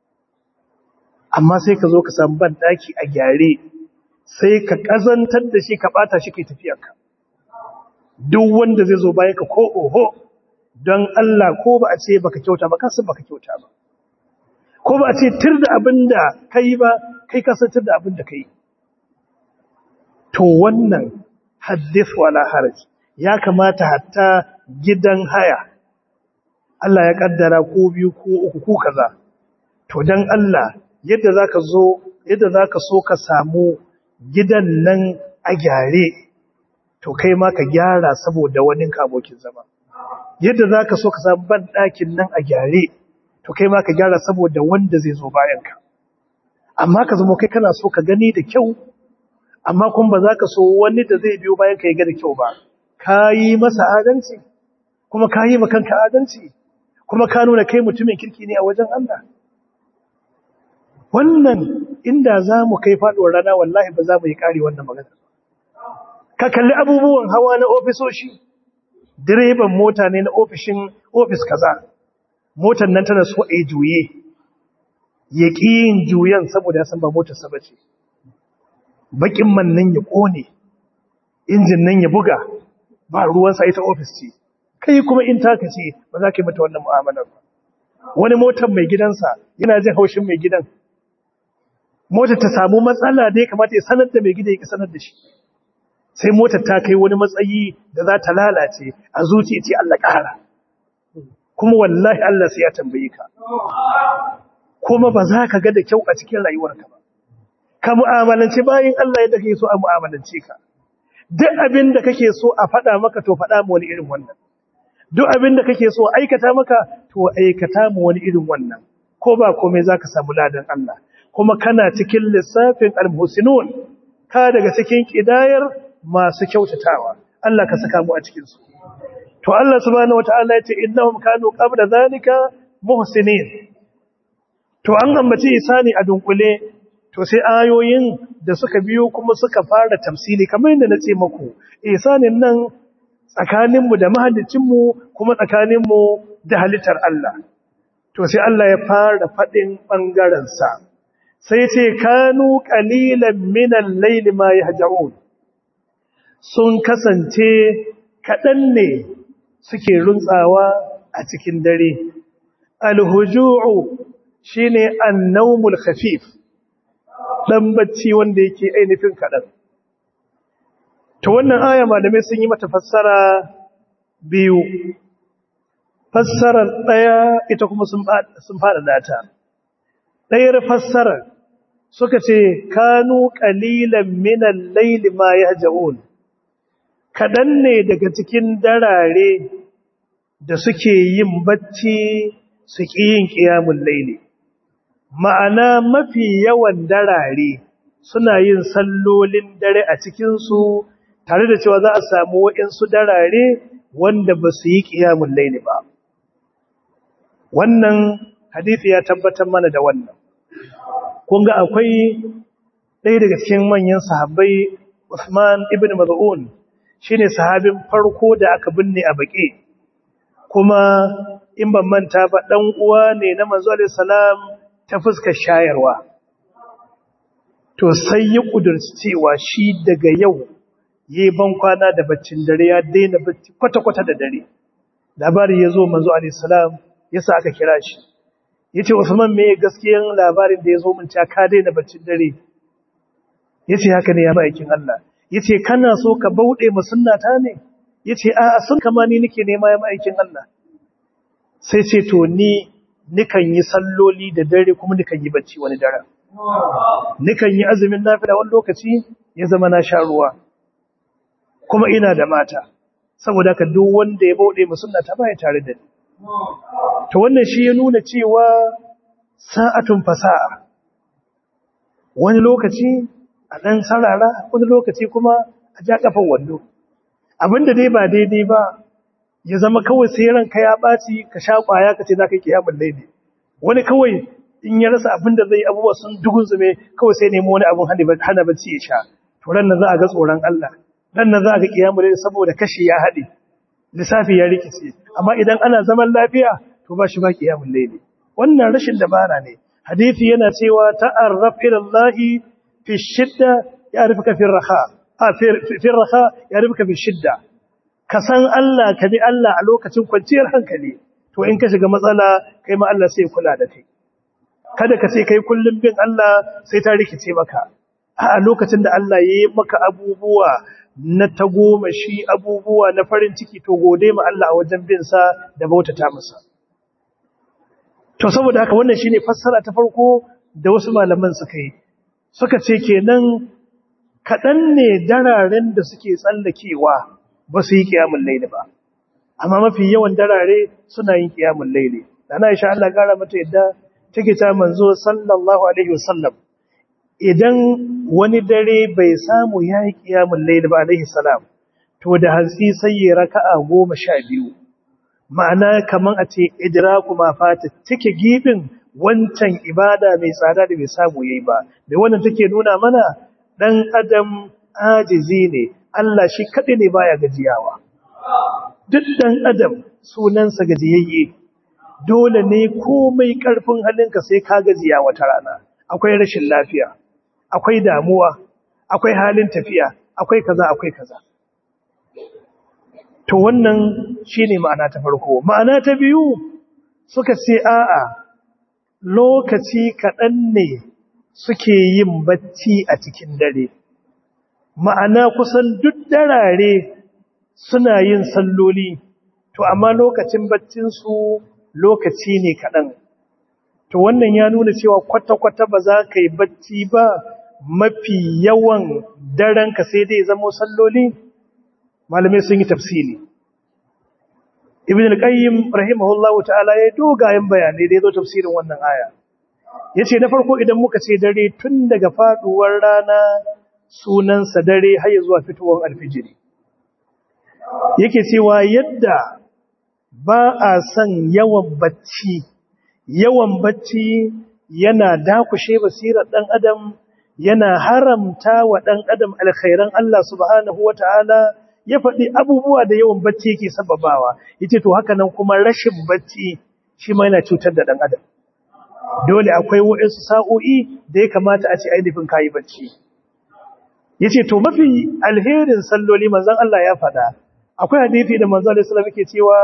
Amma sai ka zo ka samu banɗaki a gyare, sai ka ƙazantar da shi ka ɓata shi kai tafiyarka. Duk wanda zai zo bayan ka ko oho, don Allah ko ba a ce baka kyauta ba, kasu baka kyauta ba. ko ba a ce tir da abin da kai ba, kai kasantar da abin da kai. To wannan haddith wala haraj, ya kamata hatta gidan haya Allah ya kaddara ko biyu ko uku ko kaza, to dan Allah yadda zaka so ka samu gidan nan a gyare, to kai ma ka gyara saboda wani abokin zama. Yadda zaka so ka samu ban ɗakin nan a gyare, to kai ma ka gyara saboda wanda zai zo bayan ka. Amma ka zama kai kana so ka gani da kyau, amma kuma ba za ka so wani da zai biyo bayan ka ya ga da kyau ba. Ka yi masa adalci, kuma ka yi makanka adalci, kuma ka nuna kai mutumin kirki ne a wajen Allah. Wannan inda za mu kai faɗuwar rana wallahi ba za mu yi ƙari wannan magana. Ka kalli abubuwan hawa na ofisoshi, direban mota ne na ofis kaza, motar nan tana so a yi juye, ya ƙi yin juyen saboda ya san ba motarsa ba ce. Baƙin man nan ya ƙone, injin nan ya buga, ba ruwansa ita ofis ce. Kai kuma in taka ce ba za ka yi mata wannan mu'amalar ba. Wani motar mai gidansa yana jin haushin mai gidan. Motar ta samu matsala da ya kamata ya sanar da mai gida ya sanar da shi. Sai motar ta kai wani matsayi da za ta lalace a zuciya ce Allah ƙara. Kuma wallahi Allah sai ya tambaye ka. Kuma ba za ka ga da kyau a cikin rayuwarka ba. Ka mu'amalance bayin Allah yadda kake so a mu'amalance ka. Duk abin da kake so a faɗa maka to faɗa mu wani irin wannan. Duk abin da kake so aikata maka to aikata mu wani irin wannan. Ko ba komai zaka samu ladan Allah. Kuma kana cikin lissafin al-muhsinun, ka daga cikin kidayar masu kyautatawa. Allah ka saka mu a cikin su. To Allah subhanahu wataala yace innahum kanu qabla zalika muhsinin. To an ambaci isani a dunkule, to sai ayoyin da suka biyo kuma suka fara tafsiri kamar yadda nace muku. Isanin nan tsakaninmu da mahaliccinmu kuma tsakaninmu da halittar Allah. To sai Allah ya fara faɗin ɓangarensa. Sai ce, kanu ƙalilan minan laili ma yahja'un. Sun kasance kaɗan ne suke runtsawa a cikin dare. Alhuju'u shine an-nawmul khafif. Dan bacci wanda yake ainihin kaɗan. To wannan aya malamai sun yi mata fassara biyu. Fassarar ɗaya ita kuma sun faɗaɗa ta. Ɗayar fassarar suka ce, kanu ƙalilan minan laili ma yahja'un. Kaɗan ne daga cikin darare da suke yin bacci su ƙi yin ƙiyamun laili. Ma'ana mafi yawan darare suna yin sallolin dare a cikinsu, tare da cewa za a samu waɗansu darare wanda ba su yi ƙiyamun laili ba. Wannan hadisi ya tabbatar mana da wannan. Kun ga akwai ɗaya daga cikin manyan sahabbai, Uthman ibn Maz'un, shine sahabin farko da aka binne a Baqi. Kuma in ban manta ba dan uwa ne na Manzo alaihi salam ta fuskar shayarwa. To sai ya kudurci cewa shi daga yau yayi ban kwana da baccin dare, ya daina bacci kwata-kwata da dare. Labari ya zo Manzo alaihi salam yasa aka kira shi. Yace Usman, me gaskiyan labarin da ya zo min ta ka daina baccin dare? Yace haka ne ya ma'aikin Allah. Yace kana so ka bauɗe mu sunnata ne? Yace a'a, sun kama ni nake nema ya ma'aikin Allah. Sai ce to ni nikan yi salloli da dare kuma nikan yi bacci wani dare. Nikan yi azumin nafila wani lokaci ya zama na sha ruwa. Kuma ina da mata. Saboda haka duk wanda ya bauɗe mu sunnata ba ya tare da ni. To wannan shi ya nuna cewa sa'atun fasa'a. Wani lokaci a ɗan sarara, wani lokaci kuma a ja ƙafan wando. Abinda dai ba daidai ba, ya zama kawai sai ranka ya ɓaci ka sha ƙwaya ka ce za ka yi ƙiyamun laili. Wani kawai in ya rasa abinda zai abubuwa sun dugunzume kawai sai nemo wani abin hana bacci ya sha. To ran nan za a ga tsoron Allah, ran nan za a ga ƙiyamun laili saboda kashi ya haɗe, lissafi ya rikice. Amma idan ana zaman lafiya to ba shi ba ƙiyamun laili. Wannan rashin dabara ne. Hadisi yana cewa ta'arraf ila Allah fi shidda ya'rifuka fi raha. Fi raha ya'rifuka fi shidda. Ka san Allah, ka bi Allah a lokacin kwanciyar hankali. To in ka shiga matsala kai ma Allah sai kula da kai. kada ka ce kai kullum bin Allah sai ta rikice maka a lokacin da Allah ya yi maka abubuwa na tagomashi, abubuwa na farin ciki, to gode ma Allah a wajen bin sa da bautata masa. To saboda haka wannan shine fassara ta farko da wasu malaman suka yi. Suka ce kenan kaɗan ne dararen da suke tsallakewa ba su yi ƙiyamun laili ba, amma mafi yawan darare suna yin ƙiyamun laili. Da na Aisha Allah ƙara mata yadda take ta manzo sallallahu alaihi wasallam, idan wani dare bai samu ya yi ƙiyamun laili ba alaihi salam, to da hantsi sai ya raka'a 12. Ma'ana kaman a ce idraku ma fata, take gibin wancan ibada mai tsada da bai samu yayi ba. Da wannan take nuna mana dan adam ajizi ne, Allah shi kadai ne baya gajiyawa. Duk dan adam sunansa gajiyayye, dole ne komai karfin halinka sai ka gajiya wata rana. Akwai rashin lafiya, akwai damuwa, akwai halin tafiya, akwai kaza akwai kaza. To wannan shine ma'ana ta farko. Ma'ana ta biyu suka ce a'a, lokaci kaɗan ne suke yin bacci a cikin dare. Ma'ana kusan duk darare suna yin salloli, to amma lokacin baccinsu lokaci ne kaɗan. To wannan ya nuna cewa kwata-kwata ba za ka yi bacci ba mafi yawan darenka sai dai zama salloli. Malamai sun yi tafsiri. Ibn al-Qayyim rahimahullahu ta'ala ya dogayen bayanai da ya zo tafsirin wannan aya. Yace na farko idan muka ce dare tun daga faduwar rana sunansa dare har zuwa fitowar alfijiri. Yake cewa yadda ba a son yawan bacci yana dakushe basirar dan adam, yana haramta wa dan adam alkhairan Allah subhanahu wata'ala. Ya faɗi abubuwa da yawan bacci yake sababawa, yace to haka nan kuma rashin bacci shi ma yana cutar da ɗan adam. Dole akwai waɗansu sa'o'i da ya kamata a ce ainihin kayi bacci. Yace to mafi alherin salloli manzon Allah ya faɗa, akwai hadisi da manzon Allah sallallahu alaihi wasallam yake cewa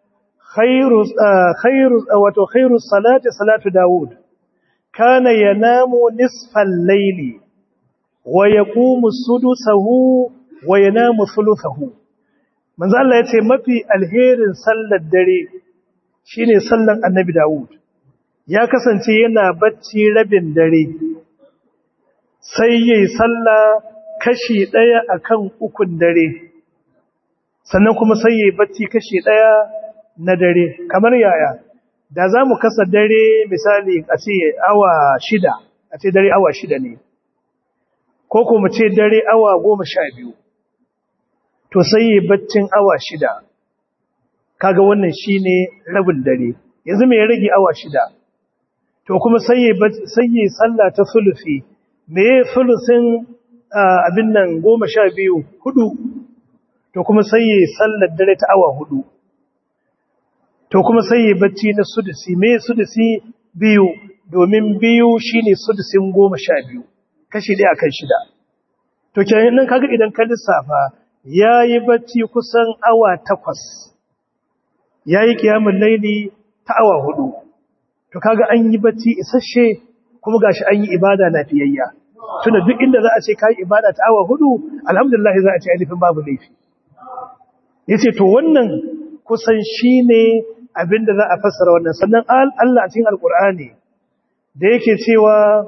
khairu salati salatu Dawud, kana yanamu nisfal layli wa yaqumu sudusahu wa yanamu thuluthahu. Manzo Allah yace mafi alherin sallar dare shine sallar Annabi Dawud. Ya kasance yana bacci rabin dare, sai yayi sallah kashi daya akan ukun dare, sannan kuma sai yayi bacci kashi daya na dare. Kamar yaya? Da zamu kasa dare misali a ce awa 6, a ce dare awa 6 ne, ko kuma ce dare awa 12. To sai yi baccin awa 6, kaga wannan shine rabin dare. Yanzu me ya rage awa 6? To kuma sai yi sallah ta sulusi. Me ya sulusin abin nan 12? 4. To kuma sai yi sallar dare ta awa 4. To kuma sai yi bacci na sudusi. Me sudusi? 2, domin 2 shine sudusin 12, kashi ɗaya akan 6. To kenan kaga idan ka lissafa ya yi bacci kusan awa 8, ya yi ƙiyamun laili ta awa 4. To kaga an yi bacci isasshe, kuma gashi an yi ibada lafiyayya. Tunda duk inda za a ce ka yi ibada ta awa 4, alhamdulillah za a ce ainihin babu laifi. Yace to wannan kusan shi ne abin da za a fassara wannan. Sannan Allah a cikin Alƙur'ani da yake cewa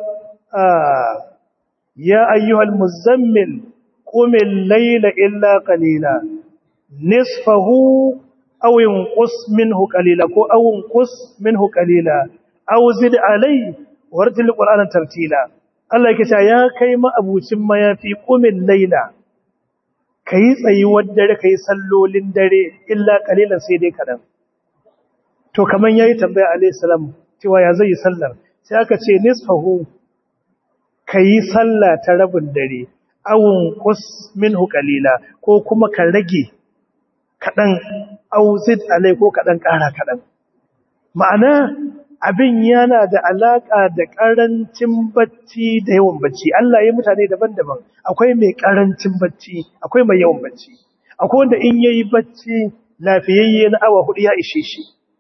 ya ayyuhal muzammil قم الليل إلا قليلا نصفه أو ينقص منه قليلا أو ينقص منه قليلا أو زد عليه ورتل القرآن ترتيلا. الله يكتا يا كيما أبو سما يفي قم الليل كي سيودر كي سلو لندر إلا قليلا سيدي كلام. تو كمان يأي تنبيه عليه السلام توا يا زي سلر سيأكا تي نصفه كي سلا ترب الدري awun kus minhu qalila, ko kuma ka rage kadan auzid alai ko kadan ƙara kadan. Ma'ana abin yana da alaka da karancin bacci da yawan bacci. Allah ya mutane daban-daban, akwai mai karancin bacci, akwai mai yawan bacci. Akwai wanda in yayi bacci lafiyayye na awa 4 ya ishe shi,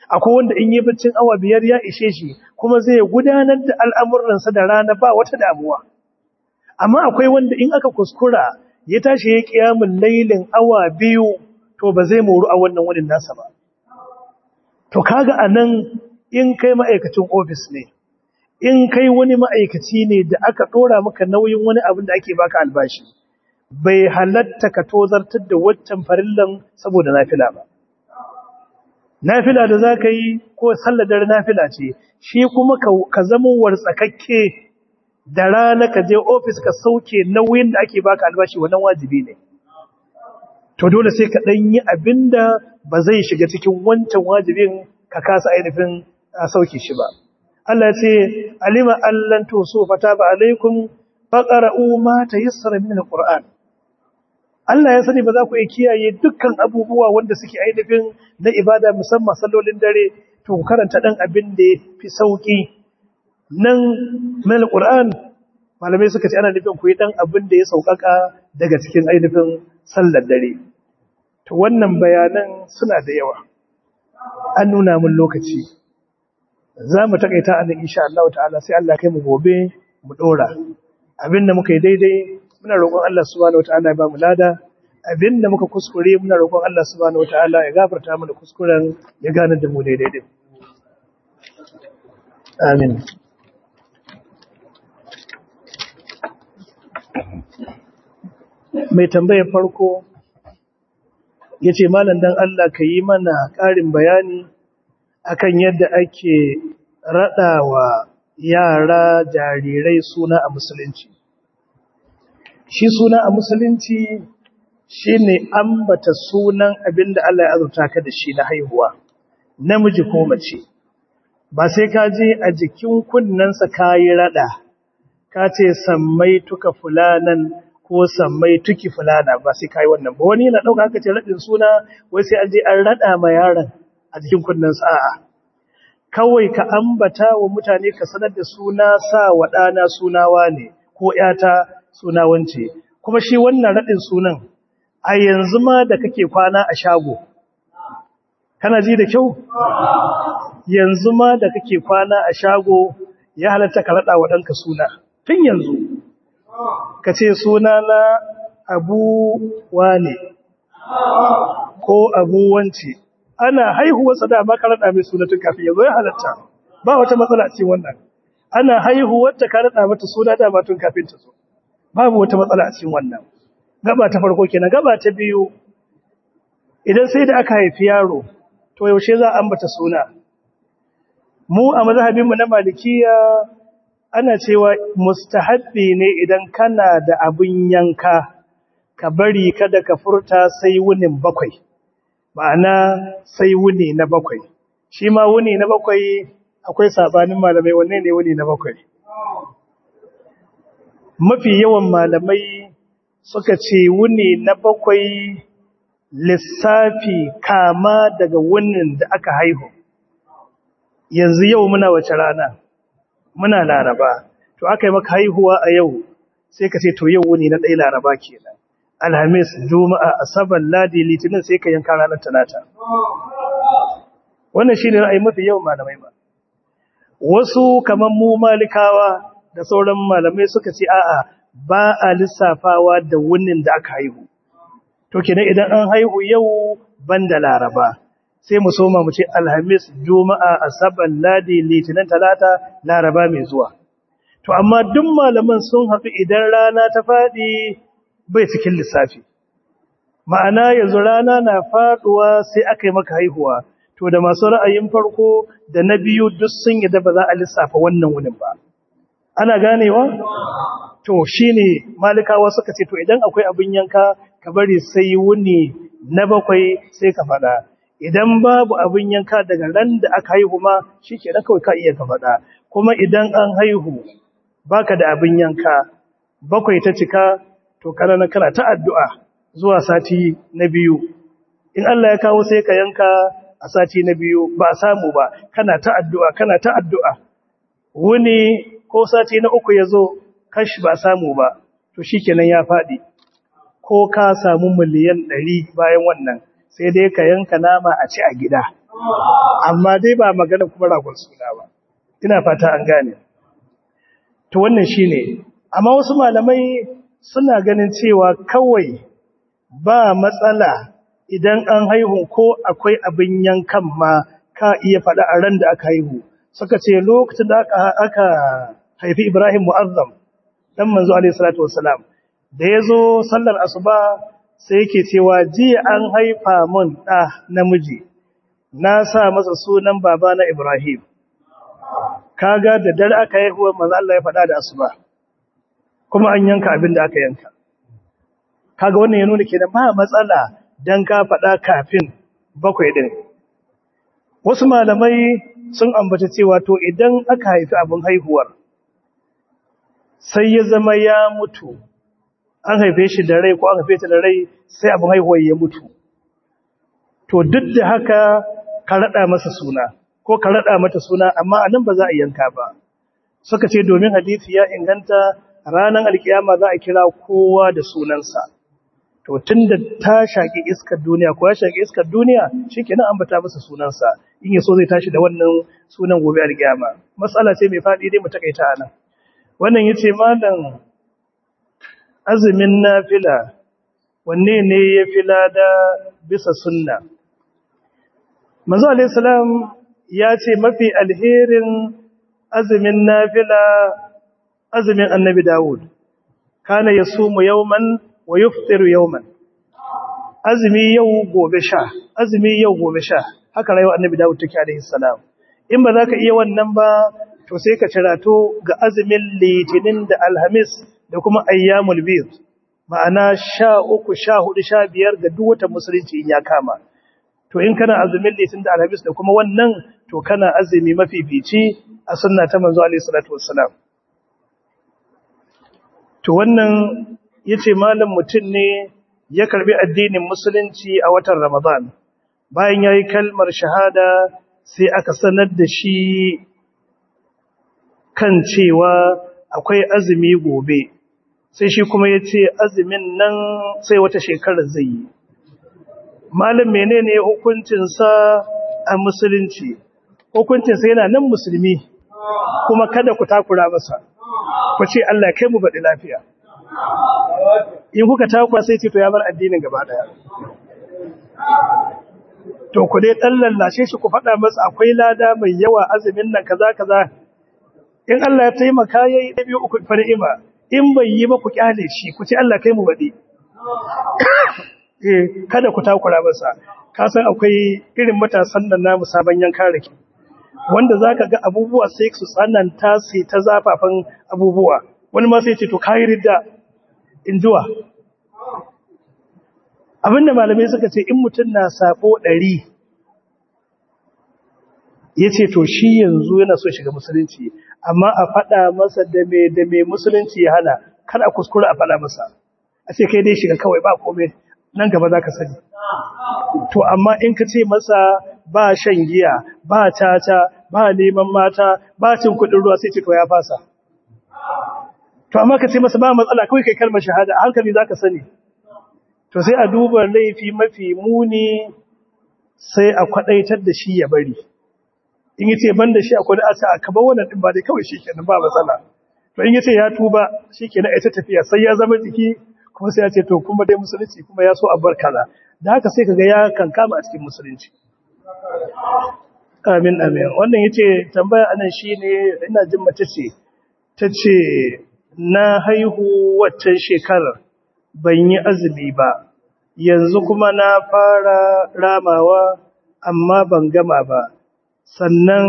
akwai wanda in yi baccin awa 5 ya ishe shi kuma zai gudanar da al'amuransa da rana ba wata damuwa. Amma akwai wanda in aka kuskura ya tashi ya kiyamun lailin awa 2 to ba zai moru a wannan wani nasa ba. To kaga anan in kai ma'aikacin ofis ne, in kai wani ma'aikaci ne da aka ɗora maka nauyin wani abin da ake baka albashi, bai halatta ka tozartar da waccan farillan saboda nafila ba. Nafila da za ka yi ko sallar dare nafila ce, shi kuma ka zama wartsakakke da rana ka je ofis ka sauke nauyin da ake baka albashi, wannan wajibi ne. To dole sai ka ɗan yi abin da ba zai shiga cikin wancan wajibin ka kasa ainihin sauke shi ba. Allah ce, alima allan tusu fata ba alaikum faqra'u ma tayassara min alquran. Allah ya sani ba za ku iya kiyaye dukkan abubuwa wanda suke ainihin na ibada musamman sallolin dare, to ku karanta dan abin da yafi sauki. Nan min alquran malamai suka ce ana nufin ku yi dan abin da ya saukaka daga cikin ainihin sallar dare. To wannan bayanan suna da yawa. An nuna mun lokaci. Za mu takaita a nan insha Allah ta'ala sai Allah kai mu gobe mu dora. Abinda muka yi daidai muna roƙon Allah subhanahu wataala ya ba mu lada. Abinda muka kuskure muna roƙon Allah subhanahu wataala ya gafarta mana kuskuren ya gane da mu daidai din. Amin. Mai tambayar farko yace malam dan Allah ka yi mana ƙarin bayani akan yadda ake raɗawa yara jarirai suna a musulunci. Shi suna a musulunci shine ambata sunan abinda Allah ya azurta ka da shi na haihuwa, namiji ko mace. Ba sai ka je a jikin kunnensa kayi raɗa, ka ce sammaituka fulanan ko sammaituki fulana, ba sai kai wannan ba. Wani yana ɗauka haka ce raɗin suna wai sai an je an raɗa ma yaron a jikin kunnen sa'a. Kawai ka ambata wa mutane ka sanar da suna sa wa ɗana sunawa ne ko ‘yata suna wance. Kuma shi wannan raɗin sunan a yanzu ma da kake kwana a shago. Kana ji da kyau? Yanzu ma da kake kwana a shago ya halatta ka raɗa wa ɗanka suna. Tun yanzu. Ka ce suna na Abu wane ko Abu wance. Ana haihuwarsa da ma ka raɗa mai suna tun kafin ya zo ya halatta. Ba wata matsala ce wannan. Ana haihuwarta ka raɗa mata suna da ma tun kafin ta zo. Babu wata matsala a cikin wannan. Gaba ta farko kenan. Gaba ta biyu, idan sai da aka haifi yaro, to yaushe za a ambata suna? Mu a mazhabinmu na Malikiya ana cewa mustahabbi ne idan kana da abin yanka ka bari kada ka furta sai wunin 7. Ma'ana sai wuni na 7. Shi ma wuni na 7 akwai sabanin malamai, wanne ne wuni na 7? Mafi yawan malamai suka ce wuni na 7 lissafi kama daga wunin da aka haihu. Yanzu yau muna wace rana? Muna Laraba. To aka yi maka haihuwa a yau sai ka ce to yau wuni na 1 Laraba kenan. Alhamis, Juma'a, Asabar, Ladi, Litinin sai ka yanka ranar Talata. Wannan shine ra'ayi mafi yawan malamai ba. Wasu kaman mu Malikawa da sauran malamai suka ce a'a ba a lissafawa da wunin da aka haihu. To kenan idan an haihu yau banda Laraba, sai mu soma mu ce Alhamis, Juma'a, Asabar, Ladi, Litinin, Talata, Laraba mai zuwa. To amma duk malaman sun haɗu idan rana ta faɗi bai cikin lissafi. Ma'ana yanzu rana na faɗuwa sai aka yi maka haihuwa. To da masu ra'ayin farko da na biyu duk sun yi da ba za a lissafa wannan wunin ba. Ana ganewa? To shine Malikawa suka ce to idan akwai abin yanka ka bari sai wuni na 7 sai ka faɗa. Idan babu abin yanka daga ran da aka haihu ma shi ke kawai ka iya ka faɗa. Kuma idan an haihu baka da abin yanka 7 ta cika to kana ta addu'a zuwa sati na 2. In Allah ya kawo sai ka yanka a sati na 2 ba a samu ba kana ta addu'a. Wuni ko sati na 3 ya zo kashi ba a samu ba to shikenan ya faɗi. Ko ka samu miliyan 100 bayan wannan sai dai ka yanka nama a ci a gida. amma dai ba magana kuma ragon suna ba, ina fata an gane. To wannan shine, amma wasu malamai suna ganin cewa kawai ba matsala idan an haihu ko akwai abin yankan ma ka iya faɗa a ran da aka haihu. Suka ce lokacin da aka haifi Ibrahim Mu'azzam dan manzo alaihi salatu wassalam, da yazo sallar asuba sai yake cewa jiya an haifa mun da namiji, na sa masa sunan baba na Ibrahim. Kaga da dare aka haihuwa manzo Allah ya faɗa da asuba, kuma an yanka abin da aka yanka. Kaga wannan ya nuna kenan ba matsala dan ka faɗa kafin bakwai din. Wasu malamai sun ambata cewa to idan aka haifi abin haihuwar sai ya zama ya mutu, an haife shi da rai ko an haife ta da rai sai abin haihuwar ya mutu, to duk da haka ka raɗa masa suna ko ka raɗa mata suna, amma anan ba za a yanka ba. Suka ce domin hadisi ya inganta ranar alkiyama za a kira kowa da sunansa. To tunda ta shaki iskar duniya ko ya shaki iskar duniya, shikenan an bata masa sunansa, in yaso zai tashi da wannan sunan gobe alkiyama. Matsala ce mai fadi dai mu takaita anan. Wannan yace malam, azumin nafila wanne ne ya fi lada bisa sunna? Manzo alaihi salam ya ce mafi alherin azumin nafila azumin annabi Dawud, kana yasumu yawman wa yuftiru yawman. Azumi yau gobe sha, azumi yau gobe sha, haka rayuwar annabi Dawud take alaihi salam. In ba za ka iya wannan ba, to sai ka cirato ga azumin litinin da alhamis da kuma ayyamul bid, ma'ana 13, 14, 15 ga duk watan musulunci in ya kama. To in kana azumin litinin da alhamis da kuma wannan, to kana azumi mafifici a sunna ta manzo alaihi salatu wassalam. To wannan yace malam mutum ne ya karbi addinin musulunci a watan Ramadan, bayan yayi kalmar shahada sai aka sanar da shi kan cewa akwai azumi gobe, sai shi kuma yace azumin nan sai wata shekara zai yi. Malam menene hukuncin sa a musulunci? Hukuncin sa yana nan musulmi, kuma kada ku takura masa, ku ce Allah kai mu baɗi lafiya. In kuka takura sai ce to ya bar addinin gaba daya. To ku dai dan lallashe shi, ku faɗa masa akwai lada mai yawa azumin nan kaza kaza. In Allah ya taimaka yayi da biyu uku fa ni'ima, in bai yi ba ku kyale shi, ku ce Allah kai mu baɗi. Kada ku takura masa. Ka san akwai irin matasan nan namu sabon yankan rake, wanda zaka ga abubuwa sai su tsananta sai ta zafafan abubuwa. Wani ma sai ce to kai ridda injuwa. Abinda malamai suka ce in mutum na sabo 100 yace to shi yanzu yana so shiga musulunci, amma a fada masa da me musulunci ya hana, kar a kuskura a fada masa. A ce kai dai shiga kawai ba komai, nan gaba zaka sani. To amma in ka ce masa ba shan giya, ba caca, ba neman mata, ba cin kudin ruwa, sai ce to ya fasa. To amma ka ce masa ba matsala, kawai kai kalmar shahada, hankali zaka sani. To sai a duba laifi mafi muni, sai a kwadaitar da shi ya bari. In yace ban da shi akwai da asa ka bar wannan din ba dai kawai shikenan ba matsala. To in yace ya tuba shikenan ai ta tafiya, sai ya zama jiki, kuma sai ya ce to kuma dai musulunci kuma ya so a bar kaza. Da haka sai kaga ya kankama a cikin musulunci. Amin amin. Wannan yace tambaya anan shine, ina jin mace ce tace na haihu waccan shekarar ban yi azumi ba, yanzu kuma na fara ramawa amma ban gama ba, sannan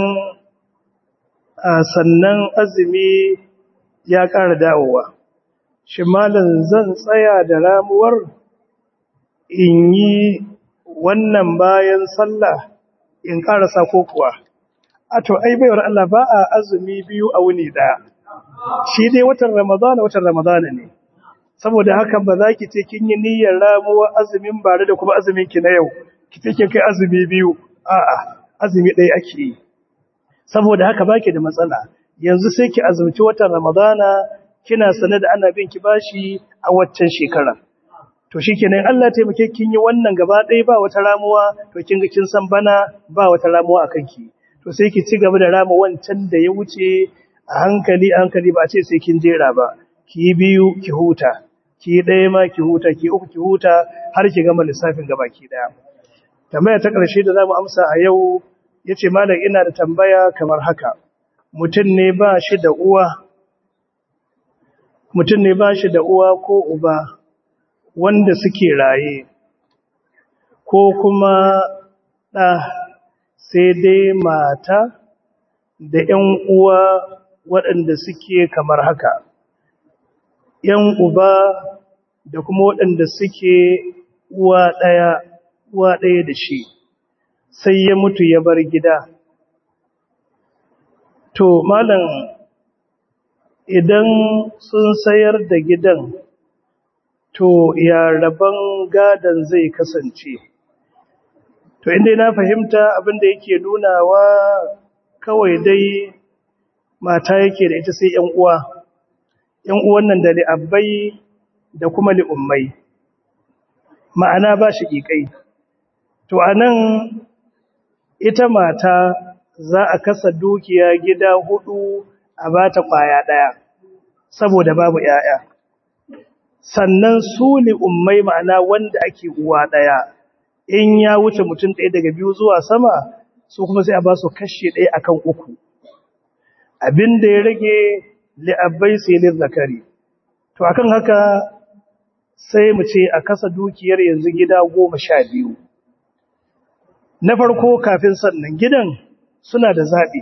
azumi ya ƙara dawowa. Shi malam zan tsaya da ramuwar in yi wannan bayan sallah in ƙarasa ko kuwa? A to ai baiwar Allah ba a azumi biyu a wuni ɗaya. Shi dai watan Ramadana ne. Saboda haka ba za ki ce kin yi niyyar ramuwar azumin bare da kuma azumin ki na yau, ki ce kin kai azumi biyu. A'a, azumi ɗaya ake yi. Saboda haka baki da matsala. Yanzu sai ki azumci watan Ramadana, kina sane da ana bin ki bashi a waccan shekara. to shikenan Allah taimake kin yi wannan gaba ɗaya ba wata ramuwa to kin ga kin san bana ba wata ramuwa akan ki to sai ki ci gaba da rama wancan da ya wuce a hankali ba a ce sai kin jera ba ki biyu ki huta ki ɗaya ma ki huta ki uku ki huta har ki gama lissafin gaba ki ɗaya. Tambaya ta ƙarshe da zamu amsa a yau yace malam ina da tambaya kamar haka mutum ne ba shi da uwa ko uba wanda suke raye ko kuma ɗa sai dai mata da ‘yan uwa waɗanda suke kamar haka, ‘yan uba da kuma waɗanda suke uwa ɗaya da shi, sai ya mutu ya bar gida. To, malam idan sun sayar da gidan, to ya rabon gadon zai kasance. To, inda na fahimta abinda yake nunawa kawai dai mata yake da ita sai ‘yan uwa, ‘yan uwan nan da li'abbai da kuma li'ummai, ma'ana ba shi ƙiƙai. To, a nan ita mata za a kasa dukiya gida 4 a ba ta ƙwaya ɗaya, saboda babu ‘ya'ya. Sannan su li'ummai ma'ana wanda ake uwa ɗaya, in ya wuce mutum ɗaya daga 2 zuwa sama, su kuma sai a ba su kashi 1 akan 3. Abin da ya rage li'abbai sai lizzakari. To akan haka sai mu ce a kasa dukiyar yanzu gida 12. Na farko kafin sannan gidan suna da zaɓi.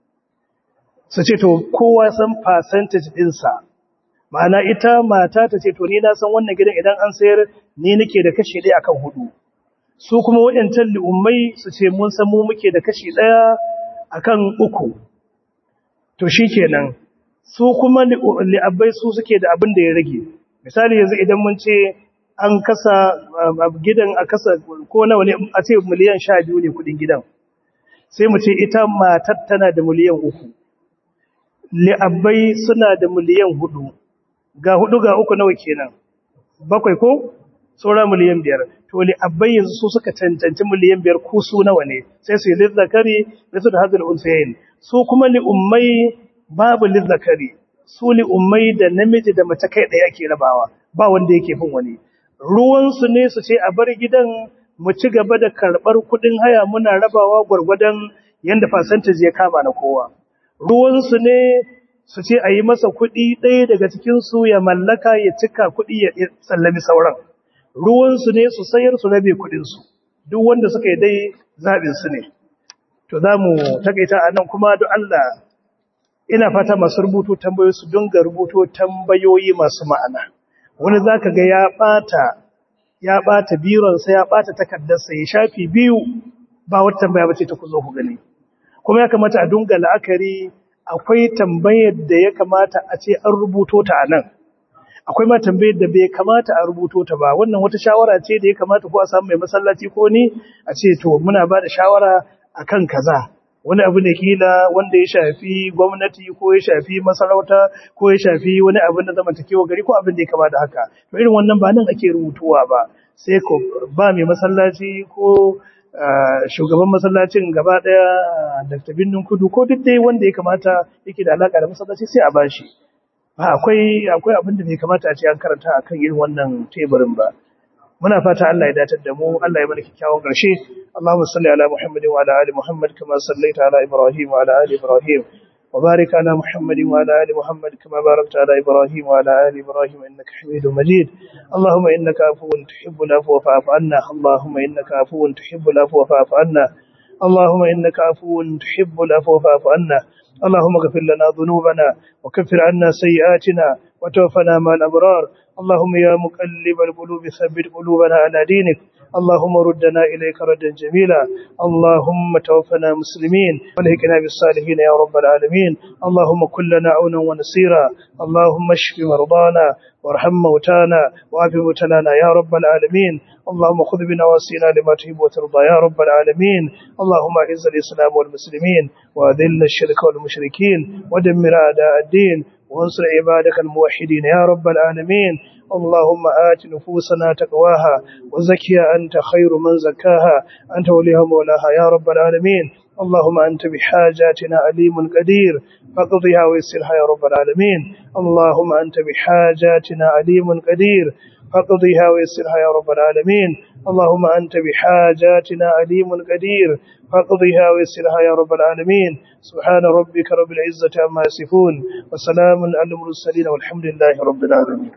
Su ce to kowa san percentage ɗinsa. Ma'ana ita mata ta ce to ni na san wannan gidan idan an sayar ni nake da kashi 1 akan 4. Su kuma waɗancan li'ummai su ce mun san mu muke da kashi 1 akan 3. To shikenan su kuma li'abbai su suke da abin da ya rage. Misali yanzu idan mun ce an kasa gidan a kasa ko nawa ne a ce miliyan 12 ne kudin gidan. Sai mu ce ita matar tana da miliyan 3. Li'abbai suna da miliyan 4. Ga 4 ga 3 nawa kenan? 7 ko? Saura miliyan 5. To li'abbai yanzu su suka cancanci miliyan 5 ko su nawa ne? Sai su yi lizzakari da su da hazul unsayin. Su kuma li'ummai babu lizzakari. Su li'ummai da namiji da mace kai ɗaya ake rabawa, ba wanda yake fin wani. Ruwansu ne su ce a bar gidan mu ci gaba da karɓar kuɗin haya muna rabawa gwargwadon yadda percentage ya kama na kowa. Ruwansu ne su ce a yi masa kuɗi ɗaya daga cikinsu ya mallaka ya cika kuɗi ya sallami sauran. Ruwansu ne su sayar su rabe kuɗinsu. Duk wanda suka yi dai zaɓinsu ne. To za mu takaita a nan kuma don Allah ina fata masu rubutu tambayoyi su dinga rubuto tambayoyi masu ma'ana. Wani za ka ga ya ɓata bironsa ya ɓata takardarsa ya shafi 2 ba wata tambaya ba ce ta ku zo ku gani. Kuma ya kamata a dunga la'akari akwai tambayar da ya kamata a ce an rubuto ta a nan. Akwai ma tambayar da bai kamata a rubuto ta ba. Wannan wata shawara ce da ya kamata ko a samu mai masallaci ko ni a ce to muna ba da shawara akan kaza. Wani abu ne kila wanda ya shafi gwamnati ko ya shafi masarauta ko ya shafi wani abu na zamantakewa gari ko abin da ya kama da haka. To irin wannan ba nan ake rubutuwa ba. Sai ko ba mai masallaci ko shugaban masallacin gaba daya Dr. Binnin Kudu ko duk dai wanda ya kamata yake da alaka da masallaci sai a bashi. Akwai abin da bai kamata a ce an karanta akan irin wannan teburin ba. Muna fata Allah ya datar da mu, Allah ya mana kyakkyawan ƙarshe. Allahumma salli ala Muhammadin wa ala ali Muhammad kama sallaita ala Ibrahim wa ala ali Ibrahim wa barik ala Muhammadin wa ala ali Muhammad kama barakta ala Ibrahim wa ala ali Ibrahim innaka Hamidum Majid. Allahumma innaka afuwun tuhibbul afwa fa'fu anna. Allahumma innaka afuwun tuhibbul afwa fa'fu anna. Allahumma innaka afuwun tuhibbul afwa fa'fu anna. اللهم اغفر لنا ذنوبنا وكفر عنا سيئاتنا وتوفنا مع الأبرار. اللهم يا مقلب القلوب ثبت قلوبنا على دينك. اللهم ردنا إليك ردا جميلا. اللهم توفنا مسلمين والهكنا بالصالحين يا رب العالمين. اللهم كن لنا عونا ونصيرا. اللهم اشف مرضانا وارحم موتانا وعاف مبتلانا يا رب العالمين. اللهم خذ بنواصينا لما تحب وترضى يا رب العالمين. اللهم اعز الإسلام والمسلمين وأذل الشرك والمشركين ودمر أعداء الدين وانصر عبادك الموحدين يا رب العالمين. اللهم آت نفوسنا تقواها وزكها أنت خير من زكاها أنت وليها مولاها يا رب العالمين. اللهم أنت بحاجاتنا عليم قدير فاقضها ويسرها يا رب العالمين. اللهم أنت بحاجاتنا عليم قدير فاقضها ويسرها يا رب العالمين. اللهم أنت بحاجاتنا عليم قدير فاقضها ويسرها يا رب العالمين. سبحان ربك رب العزة عما يصفون وسلام على المرسلين والحمد لله رب العالمين.